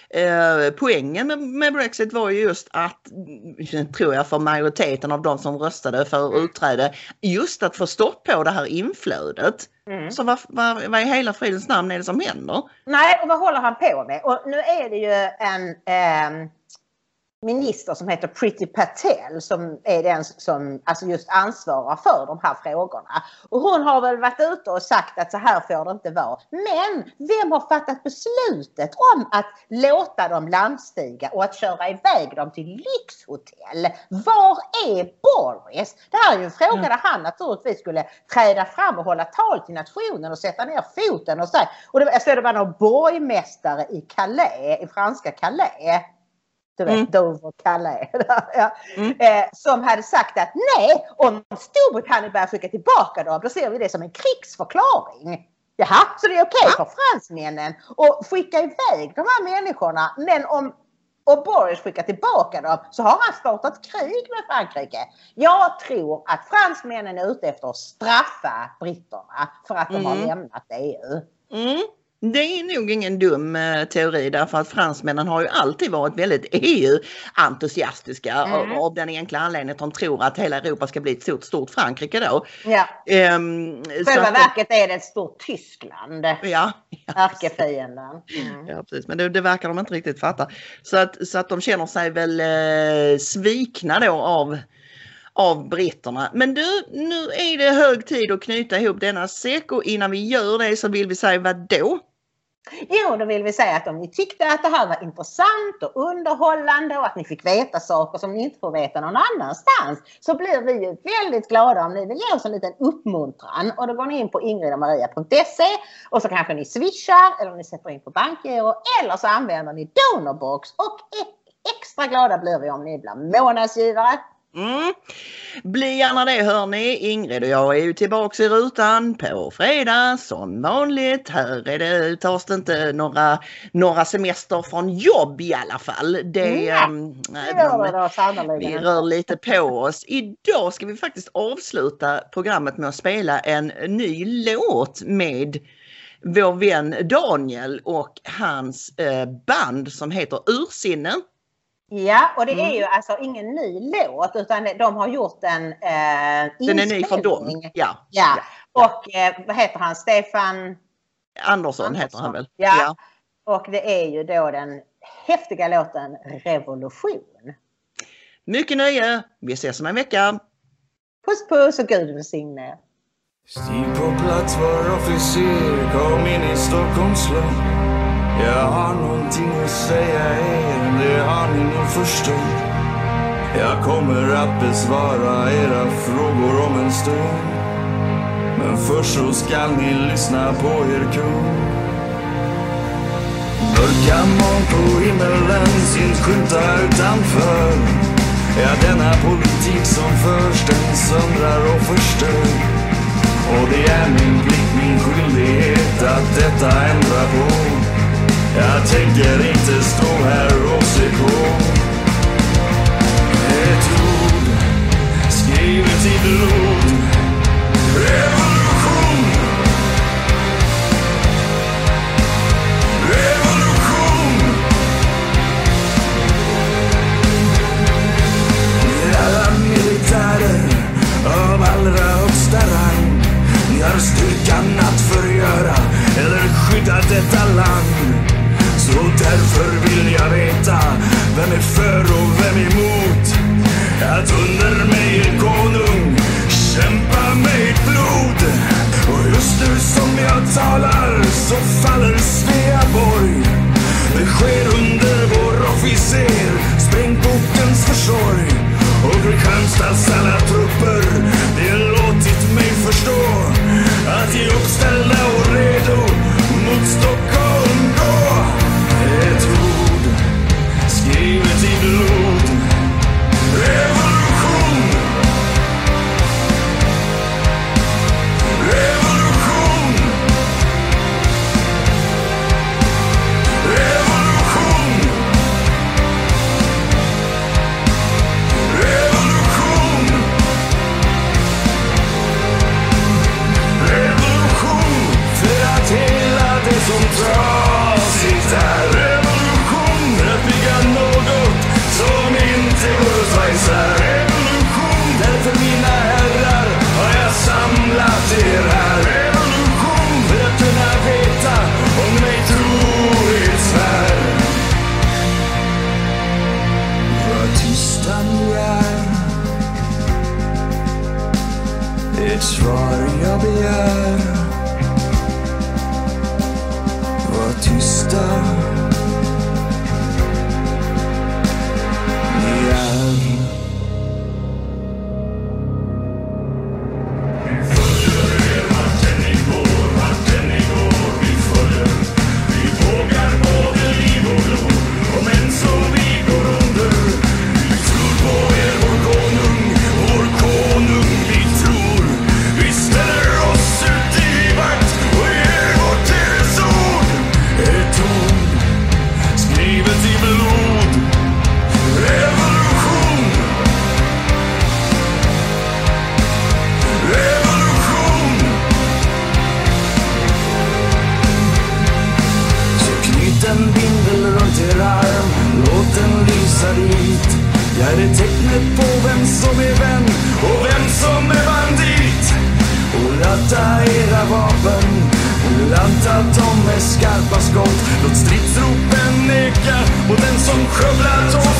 eh, poängen med, med Brexit var ju just att, tror jag, för majoriteten av de som röstade för utträde, just att få stopp på det här inflödet. Mm. Så vad, vad, vad i hela fridens namn är det som händer? Nej, och vad håller han på med? Och nu är det ju en eh, minister som heter Priti Patel som är den som alltså just ansvarar för de här frågorna. Och hon har väl varit ute och sagt att så här får det inte vara. Men vem har fattat beslutet om att låta dem landstiga och att köra iväg dem till lyxhotell? Var är Boris? Det här är ju en fråga mm. där han naturligtvis skulle träda fram och hålla tal till nationen och sätta ner foten och säga. Och det, så är det bara någon borgmästare i Calais, i franska Calais. Du vet, mm. Dover, Calais. ja. mm. eh, som hade sagt att nej, om Storbritannien börjar skicka tillbaka dem, då ser vi det som en krigsförklaring. Jaha, så det är okej okay för fransmännen att skicka iväg de här människorna. Men om och Boris skickar tillbaka dem så har han startat krig med Frankrike. Jag tror att fransmännen är ute efter att straffa britterna för att de mm. har lämnat E U. Mm. Det är nog ingen dum eh, teori därför att fransmännen har ju alltid varit väldigt E U-entusiastiska mm. av, av den enkla anledningen att de tror att hela Europa ska bli ett stort, stort Frankrike då. Ja. Um, Själva verket är det ett stort Tyskland. Ja. ja Ärkefienden. Mm. Ja, precis. Men det, det verkar de inte riktigt fatta. Så att, så att de känner sig väl eh, svikna då av av britterna. Men du, nu är det hög tid att knyta ihop denna säck och innan vi gör det så vill vi säga vad då? Jo, då vill vi säga att om ni tyckte att det här var intressant och underhållande och att ni fick veta saker som ni inte får veta någon annanstans så blir vi ju väldigt glada om ni vill ge oss en liten uppmuntran. Och då går ni in på ingrid och maria punkt se och så kanske ni swishar eller ni sätter in på bankgiro eller så använder ni Donorbox och extra glada blir vi om ni blir månadsgivare. Mm. Bli gärna det, hör ni. Ingrid och jag är ju tillbaka i rutan på fredag som vanligt. Här är det, tas det inte några, några semester från jobb i alla fall. Det, mm. äh, det de, vi rör lite på oss. Idag ska vi faktiskt avsluta programmet med att spela en ny låt med vår vän Daniel och hans eh, band som heter Ursinne. Ja, och det är ju alltså ingen ny låt utan de har gjort en eh, Den är ny för dem, ja. ja. ja. Och eh, vad heter han? Stefan Andersson, Andersson heter han väl? Ja. ja, och det är ju då den häftiga låten Revolution. Mycket nöje, vi ses om en vecka. Puss puss och Gud välsigne. Stig på plats var officer, kom in i Stockholms slum. Jag har någonting att säga er, det har ni nog förstått. Jag kommer att besvara era frågor om en stund. Men först så ska ni lyssna på er kung. Mörka moln på himmelen syns skjuta utanför. Ja, denna politik som förs den söndrar och förstör. Och det är min plikt, min skyldighet att detta ändra på. Jag tänker inte stå här och se på. Ett ord skrivet i blod. Revolution. Revolution. Alla militärer av allra högsta rang. Ni har styrkan att förgöra eller skydda detta land. Så därför vill jag veta vem är ett svar jag begär. Var tysta ni är. Jag är det tecknet på vem som är vän och vem som är bandit. Och ladda era vapen och ladda dem med skarpa skott. Låt stridsropen neka och den som skövlar dem